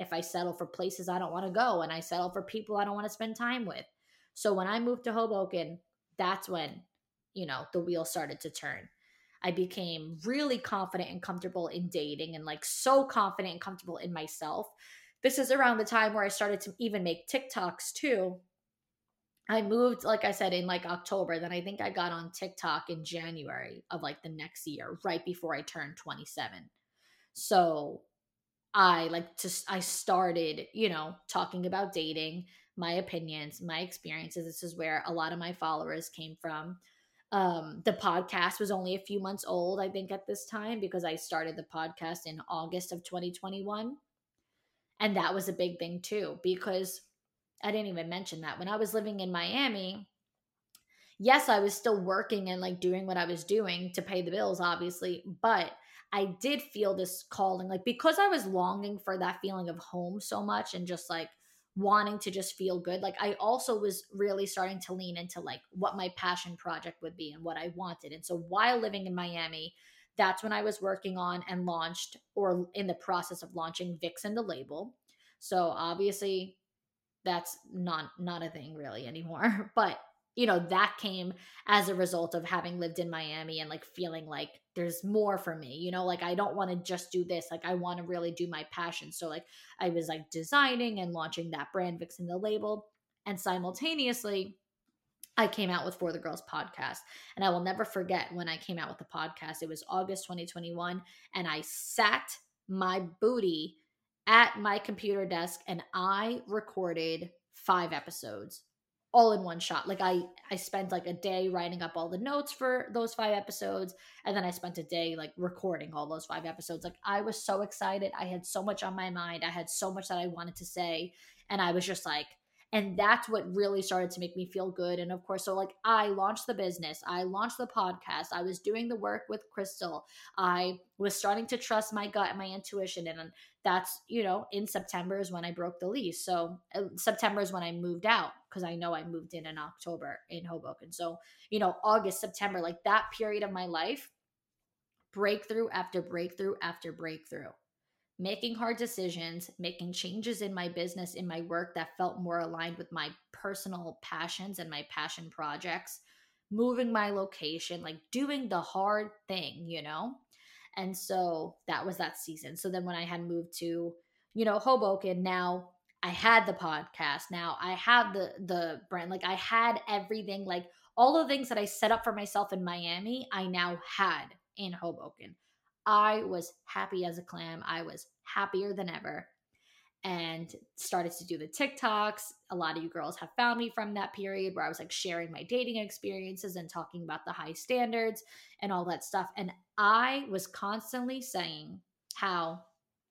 if I settle for places I don't want to go and I settle for people I don't want to spend time with. So when I moved to Hoboken, that's when, you know, the wheel started to turn. I became really confident and comfortable in dating and like so confident and comfortable in myself. This is around the time where I started to even make TikToks too. I moved, like I said, in like October. Then I think I got on TikTok in January of like the next year, right before I turned twenty-seven. So I like to, I started, you know, talking about dating, my opinions, my experiences. This is where a lot of my followers came from. Um, the podcast was only a few months old, I think, at this time, because I started the podcast in August of twenty twenty-one. And that was a big thing too, because I didn't even mention that when I was living in Miami, yes, I was still working and like doing what I was doing to pay the bills, obviously, but I did feel this calling, like because I was longing for that feeling of home so much and just like wanting to just feel good. Like I also was really starting to lean into like what my passion project would be and what I wanted. And so while living in Miami, that's when I was working on and launched or in the process of launching Vixen the label. So obviously that's not not a thing really anymore. But you know, that came as a result of having lived in Miami and like feeling like there's more for me, you know, like I don't want to just do this. Like I want to really do my passion. So like I was like designing and launching that brand, Vixen the label. And simultaneously, I came out with For the Girls podcast. And I will never forget when I came out with the podcast. It was August twenty twenty-one. And I sat my booty at my computer desk and I recorded five episodes all in one shot. Like I, I spent like a day writing up all the notes for those five episodes. And then I spent a day like recording all those five episodes. Like I was so excited. I had so much on my mind. I had so much that I wanted to say. And I was just like, and that's what really started to make me feel good. And of course, so like I launched the business, I launched the podcast, I was doing the work with Crystal, I was starting to trust my gut and my intuition. And that's, you know, in September is when I broke the lease. So uh, September is when I moved out because I know I moved in in October in Hoboken. So, you know, August, September, like that period of my life, breakthrough after breakthrough after breakthrough. Making hard decisions, making changes in my business, in my work that felt more aligned with my personal passions and my passion projects, moving my location, like doing the hard thing, you know? And so that was that season. So then when I had moved to, you know, Hoboken, now I had the podcast. Now I had the the brand. Like I had everything, like all the things that I set up for myself in Miami, I now had in Hoboken. I was happy as a clam. I was happier than ever and started to do the TikToks. A lot of you girls have found me from that period where I was like sharing my dating experiences and talking about the high standards and all that stuff. And I was constantly saying how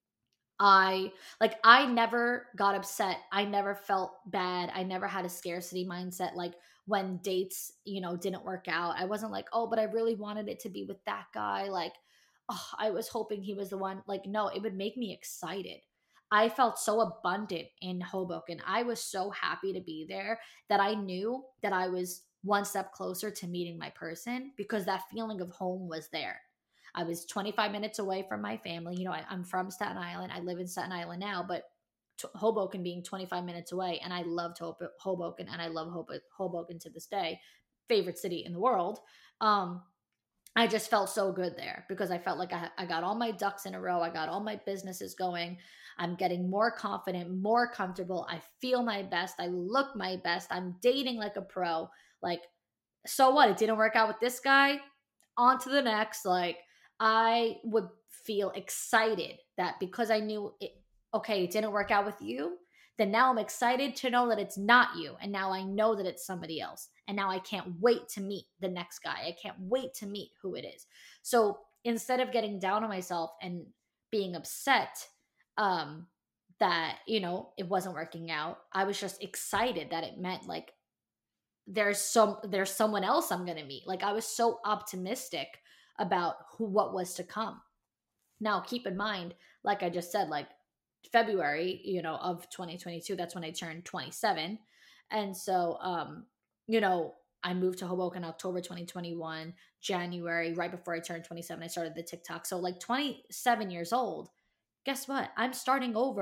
I like I never got upset. I never felt bad. I never had a scarcity mindset like when dates, you know, didn't work out. I wasn't like, "Oh, but I really wanted it to be with that guy." Like, oh, I was hoping he was the one. Like, no, it would make me excited. I felt so abundant in Hoboken. I was so happy to be there that I knew that I was one step closer to meeting my person because that feeling of home was there. I was twenty-five minutes away from my family. You know, I, I'm from Staten Island. I live in Staten Island now, but t- Hoboken being twenty-five minutes away. And I loved Hob- Hoboken and I love Hob- Hoboken to this day. Favorite city in the world. Um, I just felt so good there because I felt like I, I got all my ducks in a row. I got all my businesses going. I'm getting more confident, more comfortable. I feel my best. I look my best. I'm dating like a pro. Like, so what? It didn't work out with this guy. On to the next. Like, I would feel excited that because I knew it, okay, it didn't work out with you, then now I'm excited to know that it's not you. And now I know that it's somebody else. And now I can't wait to meet the next guy. I can't wait to meet who it is. So instead of getting down on myself and being upset um, that, you know, it wasn't working out, I was just excited that it meant like there's some there's someone else I'm going to meet. Like I was so optimistic about who what was to come. Now, keep in mind, like I just said, like February, you know, of twenty twenty-two, that's when I turned twenty-seven. And so, um, you know, I moved to Hoboken October twenty twenty-one, January, right before I turned twenty-seven, I started the TikTok. So like twenty-seven years old, guess what? I'm starting over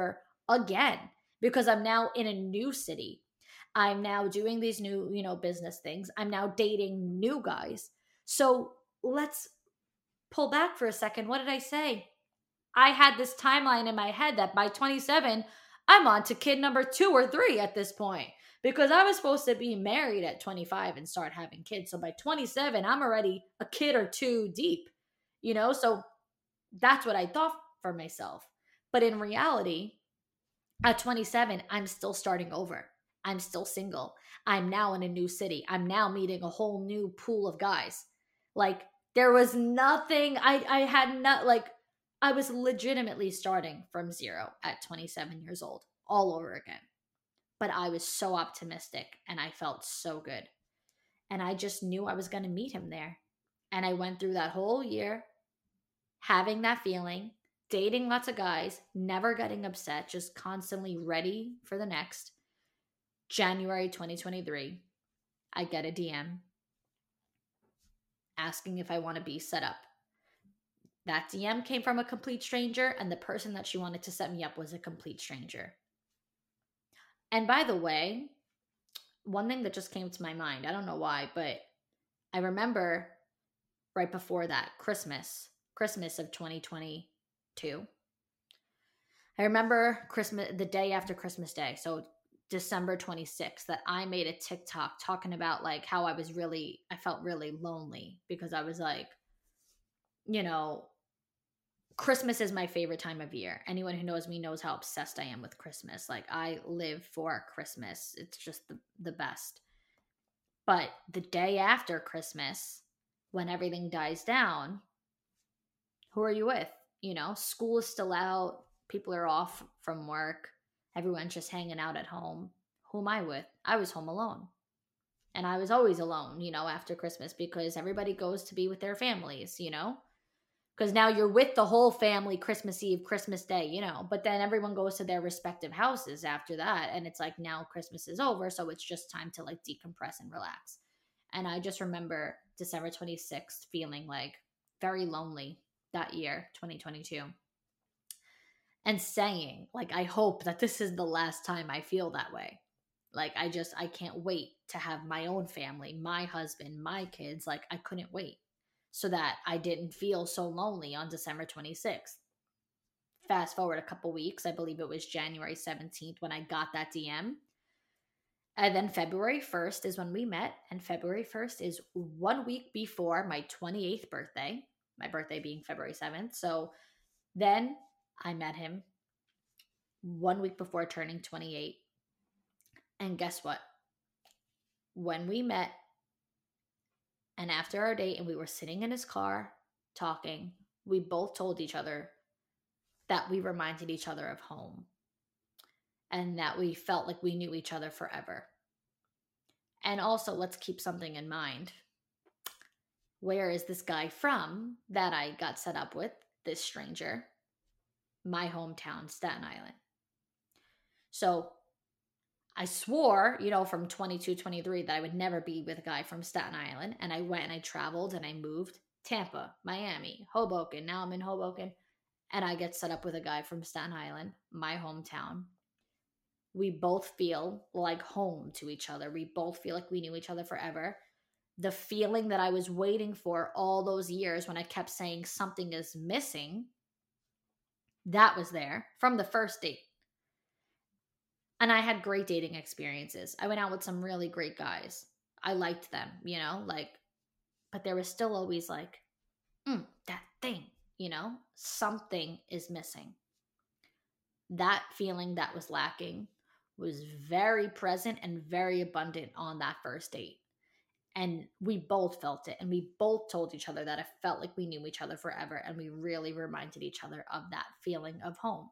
again because I'm now in a new city. I'm now doing these new, you know, business things. I'm now dating new guys. So let's pull back for a second. What did I say? I had this timeline in my head that by twenty-seven, I'm on to kid number two or three at this point because I was supposed to be married at twenty-five and start having kids. So by twenty-seven, I'm already a kid or two deep, you know? So that's what I thought for myself. But in reality, at twenty-seven, I'm still starting over. I'm still single. I'm now in a new city. I'm now meeting a whole new pool of guys. Like, there was nothing, I, I had not, like, I was legitimately starting from zero at twenty-seven years old, all over again. But I was so optimistic and I felt so good. And I just knew I was going to meet him there. And I went through that whole year having that feeling, dating lots of guys, never getting upset, just constantly ready for the next. January twenty twenty-three, I get a D M asking if I want to be set up. That D M came from a complete stranger, and the person that she wanted to set me up was a complete stranger. And by the way, one thing that just came to my mind, I don't know why, but I remember right before that, Christmas, Christmas of twenty twenty-two. I remember Christmas, the day after Christmas Day, so December twenty-sixth, that I made a TikTok talking about like how I was really, I felt really lonely because I was like, you know, Christmas is my favorite time of year. Anyone who knows me knows how obsessed I am with Christmas. Like, I live for Christmas. It's just the, the best. But the day after Christmas, when everything dies down, who are you with? You know, school is still out. People are off from work. Everyone's just hanging out at home. Who am I with? I was home alone. And I was always alone, you know, after Christmas because everybody goes to be with their families, you know? Because now you're with the whole family Christmas Eve, Christmas Day, you know, but then everyone goes to their respective houses after that. And it's like now Christmas is over. So it's just time to like decompress and relax. And I just remember December twenty-sixth feeling like very lonely that year, twenty twenty-two. And saying, like, I hope that this is the last time I feel that way. Like, I just, I can't wait to have my own family, my husband, my kids. Like, I couldn't wait so that I didn't feel so lonely on December twenty-sixth. Fast forward a couple weeks, I believe it was January seventeenth when I got that D M. And then February first is when we met. And February first is one week before my twenty-eighth birthday, my birthday being February seventh. So then I met him one week before turning twenty-eight. And guess what? When we met and after our date and we were sitting in his car talking, we both told each other that we reminded each other of home and that we felt like we knew each other forever. And also, let's keep something in mind. Where is this guy from that I got set up with, this stranger? My hometown, Staten Island. So I swore, you know, from twenty-two, twenty-three that I would never be with a guy from Staten Island. And I went and I traveled and I moved Tampa, Miami, Hoboken. Now I'm in Hoboken. And I get set up with a guy from Staten Island, my hometown. We both feel like home to each other. We both feel like we knew each other forever. The feeling that I was waiting for all those years when I kept saying something is missing, that was there from the first date. And I had great dating experiences. I went out with some really great guys. I liked them, you know, like, but there was still always like, mm, that thing, you know, something is missing. That feeling that was lacking was very present and very abundant on that first date. And we both felt it. And we both told each other that it felt like we knew each other forever. And we really reminded each other of that feeling of home.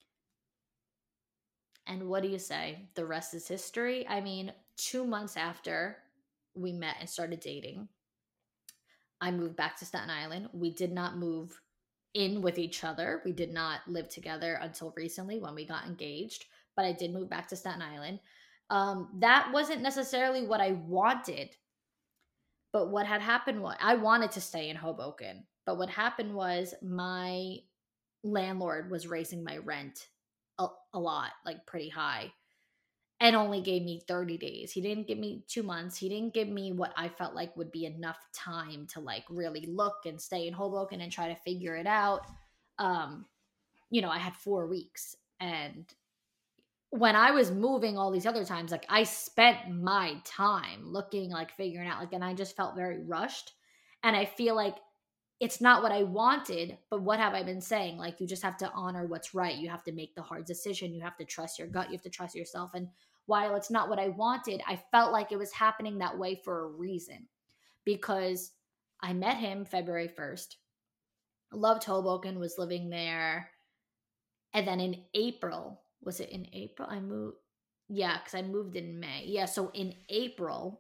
And what do you say? The rest is history. I mean, two months after we met and started dating, I moved back to Staten Island. We did not move in with each other. We did not live together until recently when we got engaged. But I did move back to Staten Island. Um, that wasn't necessarily what I wanted. But what had happened was, I wanted to stay in Hoboken. But what happened was my landlord was raising my rent a, a lot, like pretty high, and only gave me thirty days. He didn't give me two months. He didn't give me what I felt like would be enough time to like really look and stay in Hoboken and try to figure it out. Um, you know, I had four weeks. And when I was moving all these other times, like I spent my time looking, like figuring out, like, and I just felt very rushed. And I feel like it's not what I wanted, but what have I been saying? Like, you just have to honor what's right. You have to make the hard decision. You have to trust your gut. You have to trust yourself. And while it's not what I wanted, I felt like it was happening that way for a reason, because I met him February first, loved Hoboken, was living there. And then in April, was it in April? I moved. Yeah, because I moved in May. Yeah, so in April,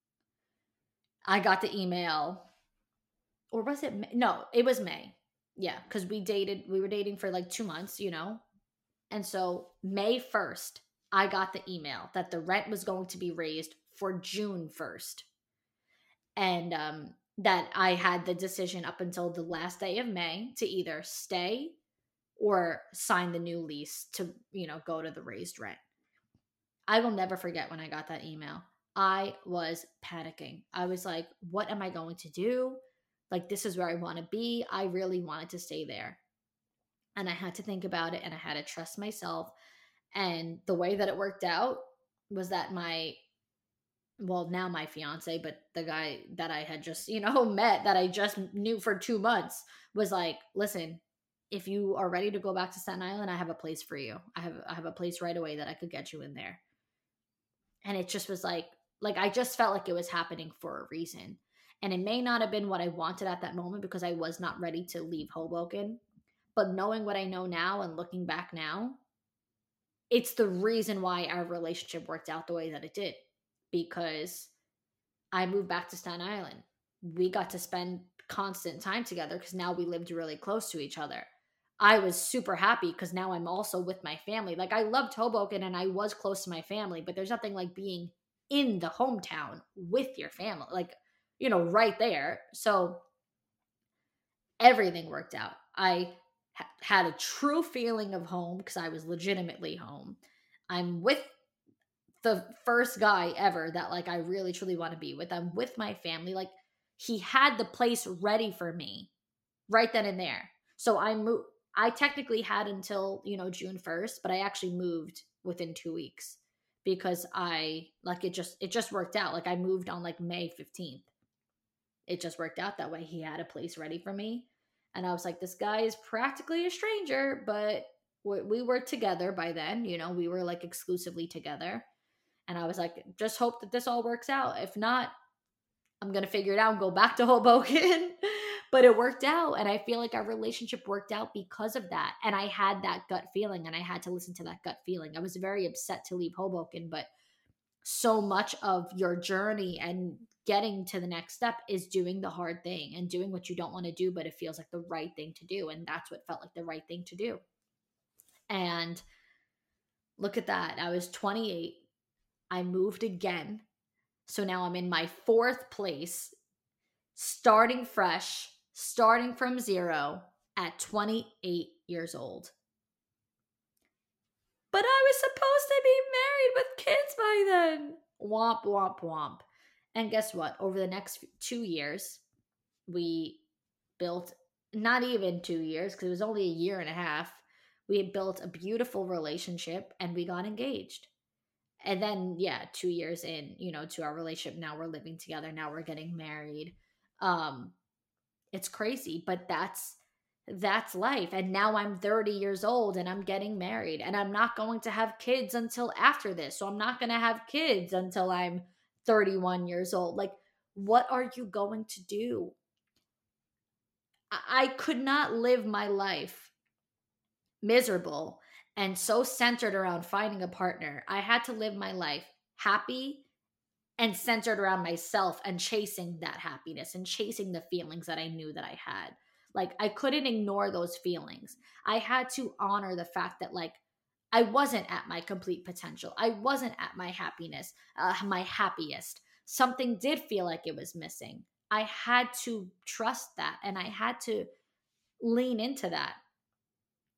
I got the email. Or was it May? No, it was May. Yeah, because we dated, we were dating for like two months, you know? And so May first, I got the email that the rent was going to be raised for June first. And um, that I had the decision up until the last day of May to either stay or sign the new lease to, you know, go to the raised rent. I will never forget when I got that email. I was panicking. I was like, what am I going to do? Like, this is where I want to be. I really wanted to stay there. And I had to think about it, and I had to trust myself. And the way that it worked out was that my, well, now my fiance, but the guy that I had just, you know, met, that I just knew for two months, was like, listen, if you are ready to go back to Staten Island, I have a place for you. I have I have a place right away that I could get you in there. And it just was like, like I just felt like it was happening for a reason. And it may not have been what I wanted at that moment, because I was not ready to leave Hoboken. But knowing what I know now and looking back now, it's the reason why our relationship worked out the way that it did. Because I moved back to Staten Island. We got to spend constant time together because now we lived really close to each other. I was super happy because now I'm also with my family. Like, I loved Hoboken and I was close to my family, but there's nothing like being in the hometown with your family, like, you know, right there. So everything worked out. I ha- had a true feeling of home because I was legitimately home. I'm with the first guy ever that like I really truly want to be with. I'm with my family. Like, he had the place ready for me right then and there. So I moved. I technically had until, you know, June first, but I actually moved within two weeks because I like it just it just worked out. Like, I moved on like May fifteenth. It just worked out that way. He had a place ready for me. And I was like, this guy is practically a stranger, but we, we were together by then. You know, we were like exclusively together. And I was like, just hope that this all works out. If not, I'm going to figure it out and go back to Hoboken. But it worked out. And I feel like our relationship worked out because of that. And I had that gut feeling, and I had to listen to that gut feeling. I was very upset to leave Hoboken, but so much of your journey and getting to the next step is doing the hard thing and doing what you don't want to do, but it feels like the right thing to do. And that's what felt like the right thing to do. And look at that. I was twenty-eight. I moved again. So now I'm in my fourth place, starting fresh, starting from zero at twenty-eight years old. But I was supposed to be married with kids by then. Womp, womp, womp. And guess what? Over the next two years, we built, not even two years, because it was only a year and a half, we had built a beautiful relationship and we got engaged. And then, yeah, two years in, you know, to our relationship, now we're living together. Now we're getting married. Um, it's crazy, but that's, that's life. And now I'm thirty years old and I'm getting married, and I'm not going to have kids until after this. So I'm not going to have kids until I'm thirty-one years old. Like, what are you going to do? I, I could not live my life miserable and so centered around finding a partner. I had to live my life happy and centered around myself and chasing that happiness and chasing the feelings that I knew that I had. Like, I couldn't ignore those feelings. I had to honor the fact that, like, I wasn't at my complete potential. I wasn't at my happiness, uh, my happiest. Something did feel like it was missing. I had to trust that, and I had to lean into that.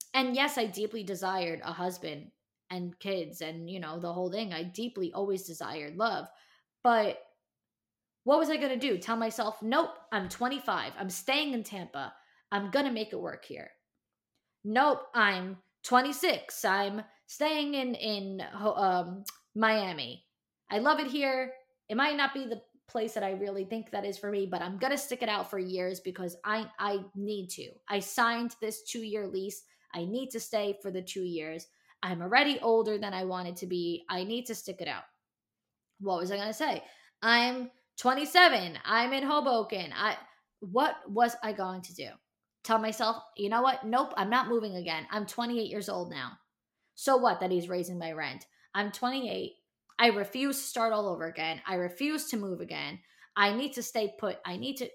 And yes, I deeply desired a husband and kids and, you know, the whole thing. I deeply always desired love. But what was I going to do? Tell myself, nope, I'm twenty-five. I'm staying in Tampa. I'm going to make it work here. Nope, I'm twenty-six. I'm staying in, in um, Miami. I love it here. It might not be the place that I really think that is for me, but I'm going to stick it out for years because I, I need to. I signed this two-year lease. I need to stay for the two years. I'm already older than I wanted to be. I need to stick it out. What was I going to say? I'm twenty-seven. I'm in Hoboken. I what was I going to do? Tell myself, you know what? Nope, I'm not moving again. I'm twenty-eight years old now. So what that he's raising my rent? I'm twenty-eight. I refuse to start all over again. I refuse to move again. I need to stay put. I need to.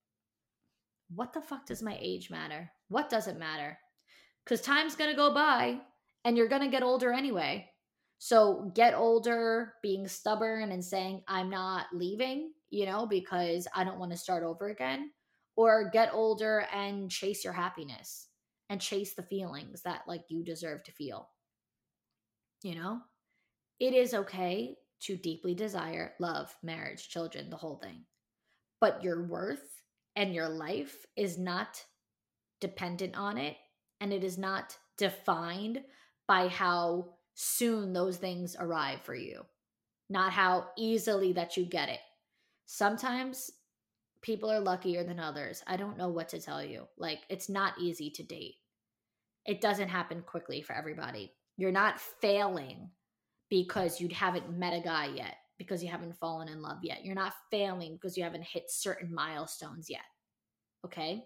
What the fuck does my age matter? What does it matter? Because time's going to go by and you're going to get older anyway. So get older, being stubborn and saying, I'm not leaving, you know, because I don't want to start over again. Or get older and chase your happiness and chase the feelings that like you deserve to feel. You know, it is okay to deeply desire love, marriage, children, the whole thing. But your worth and your life is not dependent on it. And it is not defined by how soon those things arrive for you, not how easily that you get it. Sometimes people are luckier than others. I don't know what to tell you. Like, it's not easy to date. It doesn't happen quickly for everybody. You're not failing because you haven't met a guy yet, because you haven't fallen in love yet. You're not failing because you haven't hit certain milestones yet. Okay?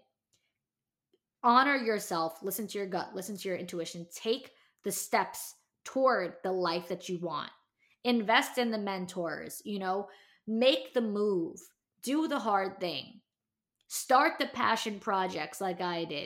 Honor yourself. Listen to your gut. Listen to your intuition. Take the steps toward the life that you want. Invest in the mentors, you know, make the move, do the hard thing, start the passion projects like I did,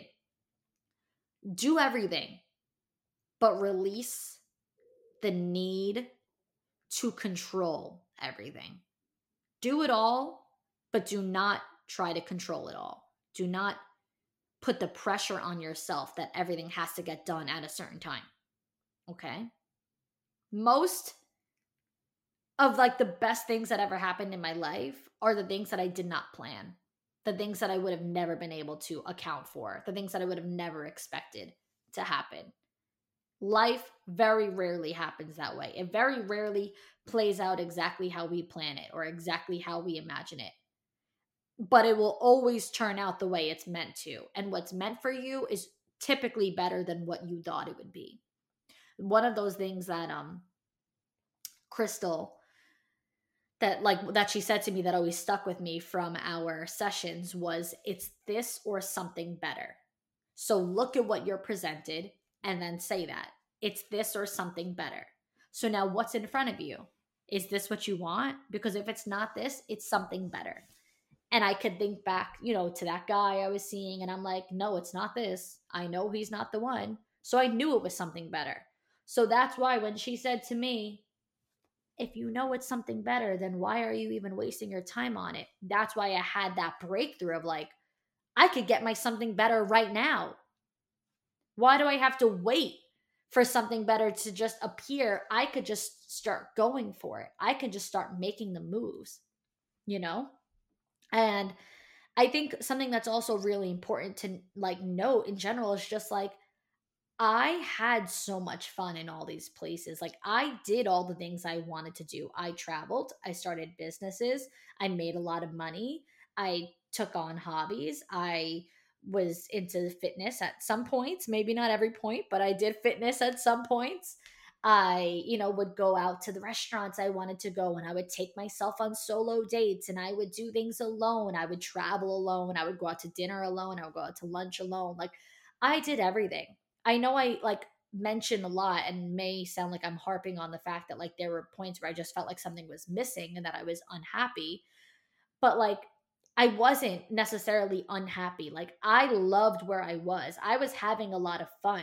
do everything, but release the need to control everything. Do it all, but do not try to control it all. Do not put the pressure on yourself that everything has to get done at a certain time. Okay? Most of like the best things that ever happened in my life are the things that I did not plan. The things that I would have never been able to account for. The things that I would have never expected to happen. Life very rarely happens that way. It very rarely plays out exactly how we plan it or exactly how we imagine it. But it will always turn out the way it's meant to. And what's meant for you is typically better than what you thought it would be. One of those things that um Crystal, that like that she said to me that always stuck with me from our sessions was, it's this or something better. So look at what you're presented and then say that. It's this or something better. So now what's in front of you? Is this what you want? Because if it's not this, it's something better. And I could think back, you know, to that guy I was seeing and I'm like, no, it's not this. I know he's not the one. So I knew it was something better. So that's why when she said to me, if you know it's something better, then why are you even wasting your time on it? That's why I had that breakthrough of like, I could get my something better right now. Why do I have to wait for something better to just appear? I could just start going for it. I could just start making the moves, you know? And I think something that's also really important to like note in general is just like, I had so much fun in all these places. Like I did all the things I wanted to do. I traveled, I started businesses, I made a lot of money, I took on hobbies, I was into fitness at some points, maybe not every point, but I did fitness at some points. I, you know, would go out to the restaurants I wanted to go and I would take myself on solo dates and I would do things alone. I would travel alone. I would go out to dinner alone. I would go out to lunch alone. Like I did everything. I know I like mention a lot and may sound like I'm harping on the fact that like there were points where I just felt like something was missing and that I was unhappy. But like I wasn't necessarily unhappy. Like I loved where I was. I was having a lot of fun.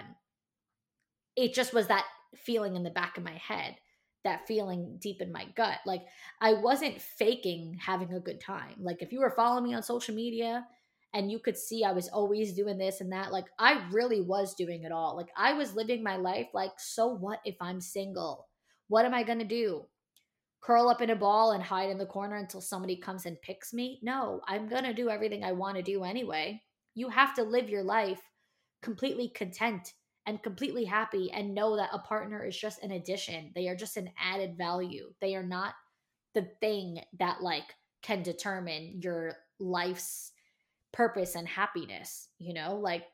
It just was that feeling in the back of my head, that feeling deep in my gut. Like I wasn't faking having a good time. Like if you were following me on social media and you could see I was always doing this and that. Like, I really was doing it all. Like, I was living my life like, so what if I'm single? What am I going to do? Curl up in a ball and hide in the corner until somebody comes and picks me? No, I'm going to do everything I want to do anyway. You have to live your life completely content and completely happy, and know that a partner is just an addition. They are just an added value. They are not the thing that like can determine your life's purpose and happiness. You know, like,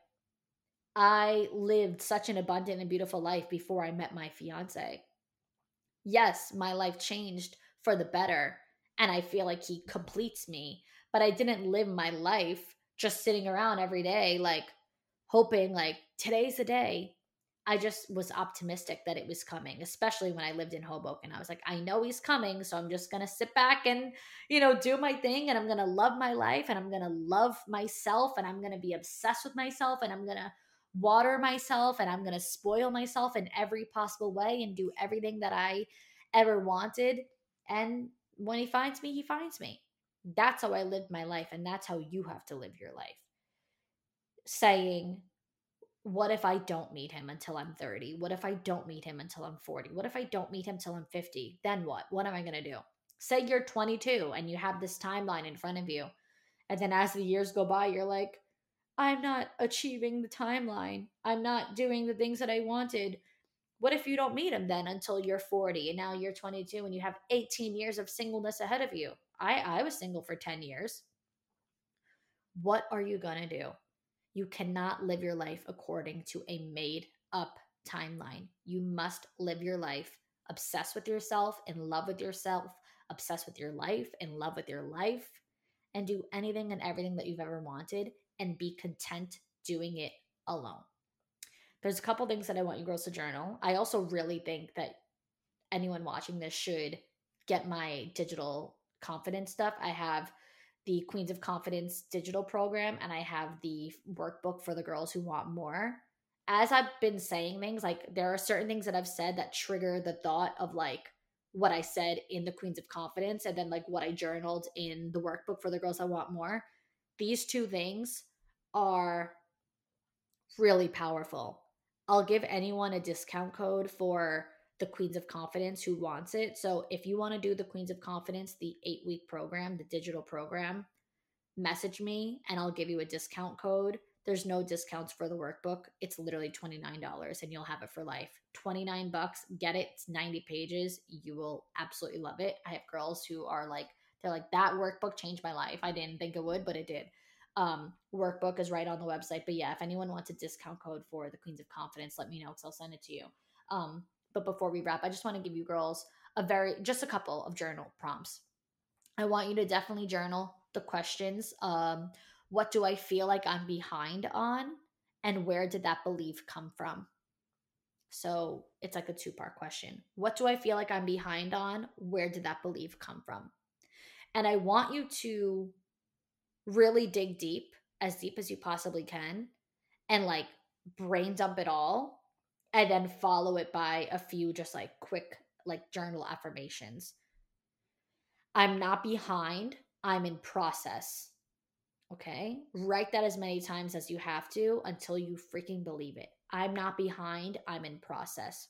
I lived such an abundant and beautiful life before I met my fiance. Yes, my life changed for the better, and I feel like he completes me, but I didn't live my life just sitting around every day like hoping like today's the day. I just was optimistic that it was coming, especially when I lived in Hoboken. I was like, I know he's coming, so I'm just going to sit back and, you know, do my thing, and I'm going to love my life, and I'm going to love myself, and I'm going to be obsessed with myself, and I'm going to water myself, and I'm going to spoil myself in every possible way and do everything that I ever wanted. And when he finds me, he finds me. That's how I lived my life, and that's how you have to live your life. Saying, what if I don't meet him until I'm thirty? What if I don't meet him until I'm forty? What if I don't meet him till I'm fifty? Then what? What am I going to do? Say you're twenty-two and you have this timeline in front of you. And then as the years go by, you're like, I'm not achieving the timeline. I'm not doing the things that I wanted. What if you don't meet him then until you're forty, and now you're twenty-two and you have eighteen years of singleness ahead of you? I, I was single for ten years. What are you going to do? You cannot live your life according to a made up timeline. You must live your life obsessed with yourself, in love with yourself, obsessed with your life, in love with your life, and do anything and everything that you've ever wanted, and be content doing it alone. There's a couple things that I want you girls to journal. I also really think that anyone watching this should get my digital confidence stuff. I have the Queens of Confidence digital program, and I have the workbook for the girls who want more. As I've been saying things, like, there are certain things that I've said that trigger the thought of like what I said in the Queens of Confidence, and then like what I journaled in the workbook for the girls that want more. These two things are really powerful. I'll give anyone a discount code for the Queens of Confidence who wants it. So if you want to do the Queens of Confidence, the eight week program, the digital program, message me and I'll give you a discount code. There's no discounts for the workbook. It's literally twenty-nine dollars and you'll have it for life. twenty-nine bucks, get it. It's ninety pages. You will absolutely love it. I have girls who are like, they're like, that workbook changed my life. I didn't think it would, but it did. Um, workbook is right on the website. But yeah, if anyone wants a discount code for the Queens of Confidence, let me know because I'll send it to you. Um, But before we wrap, I just want to give you girls a very, just a couple of journal prompts. I want you to definitely journal the questions. Um, what do I feel like I'm behind on? And where did that belief come from? So it's like a two-part question. What do I feel like I'm behind on? Where did that belief come from? And I want you to really dig deep, as deep as you possibly can, and like brain dump it all, and then follow it by a few just like quick like journal affirmations. I'm not behind. I'm in process. Okay? Write that as many times as you have to until you freaking believe it. I'm not behind. I'm in process.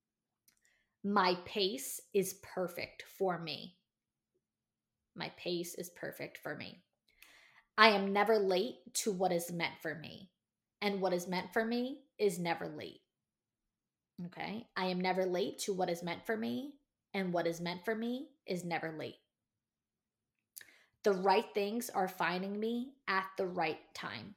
My pace is perfect for me. My pace is perfect for me. I am never late to what is meant for me. And what is meant for me is never late. Okay? I am never late to what is meant for me. And what is meant for me is never late. The right things are finding me at the right time.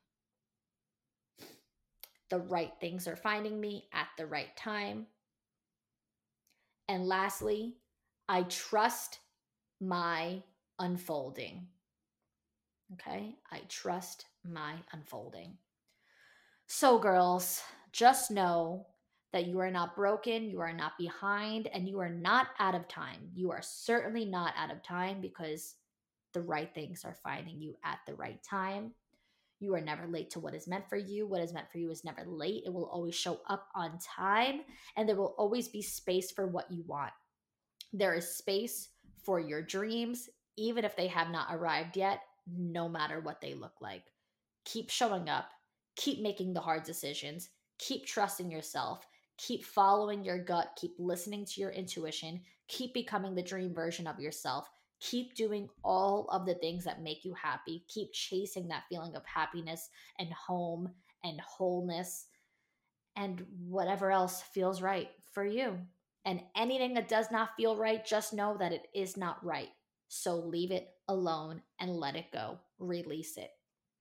The right things are finding me at the right time. And lastly, I trust my unfolding. Okay? I trust my unfolding. So girls, just know that you are not broken, you are not behind, and you are not out of time. You are certainly not out of time because the right things are finding you at the right time. You are never late to what is meant for you. What is meant for you is never late. It will always show up on time, and there will always be space for what you want. There is space for your dreams, even if they have not arrived yet, no matter what they look like. keep showing up, keep making the hard decisions, keep trusting yourself, keep following your gut, keep listening to your intuition, keep becoming the dream version of yourself. Keep doing all of the things that make you happy. Keep chasing that feeling of happiness and home and wholeness and whatever else feels right for you. And anything that does not feel right, just know that it is not right. So leave it alone and let it go. Release it.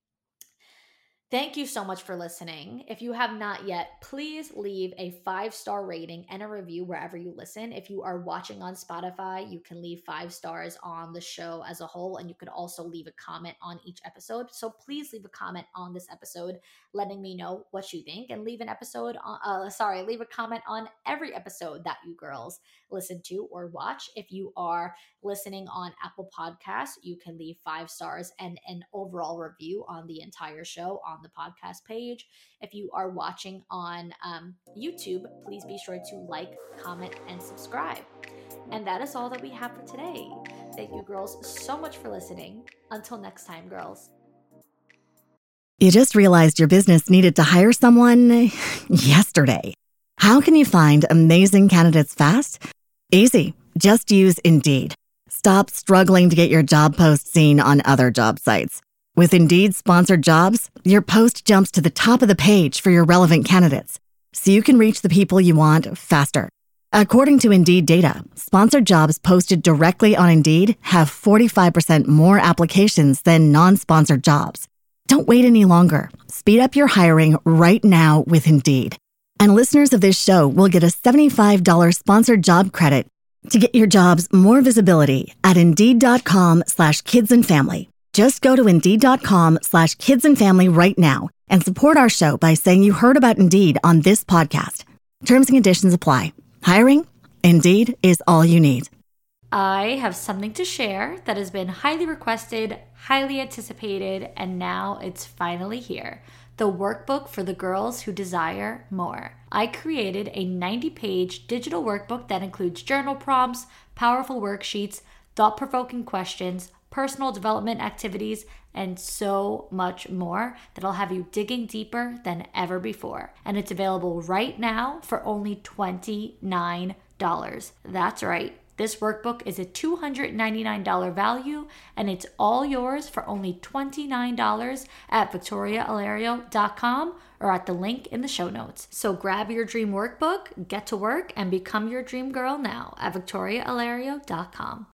Thank you so much for listening. If you have not yet, please leave a five-star rating and a review wherever you listen. If you are watching on Spotify, you can leave five stars on the show as a whole, and you could also leave a comment on each episode. So please leave a comment on this episode letting me know what you think, and leave an episode on, uh, sorry, leave a comment on every episode that you girls listen to or watch. If you are listening on Apple Podcasts, you can leave five stars and an overall review on the entire show on the podcast page. If you are watching on um, YouTube, please be sure to like, comment, and subscribe. And that is all that we have for today. Thank you, girls, so much for listening. Until next time, girls. You just realized your business needed to hire someone yesterday. How can you find amazing candidates fast? Easy. Just use Indeed. Stop struggling to get your job post seen on other job sites. With Indeed sponsored jobs, your post jumps to the top of the page for your relevant candidates, so you can reach the people you want faster. According to Indeed data, sponsored jobs posted directly on Indeed have forty-five percent more applications than non-sponsored jobs. Don't wait any longer. Speed up your hiring right now with Indeed. And listeners of this show will get a seventy-five dollars sponsored job credit to get your jobs more visibility at Indeed.com slash kids and family. Just go to Indeed.com slash kids and family right now and support our show by saying you heard about Indeed on this podcast. Terms and conditions apply. Hiring? Indeed is all you need. I have something to share that has been highly requested, highly anticipated, and now it's finally here. The workbook for the girls who desire more. I created a ninety-page digital workbook that includes journal prompts, powerful worksheets, thought-provoking questions, personal development activities, and so much more that'll have you digging deeper than ever before. And it's available right now for only twenty-nine dollars. That's right. This workbook is a two hundred ninety-nine dollars value, and it's all yours for only twenty-nine dollars at victoria alario dot com or at the link in the show notes. So grab your dream workbook, get to work, and become your dream girl now at victoria alario dot com.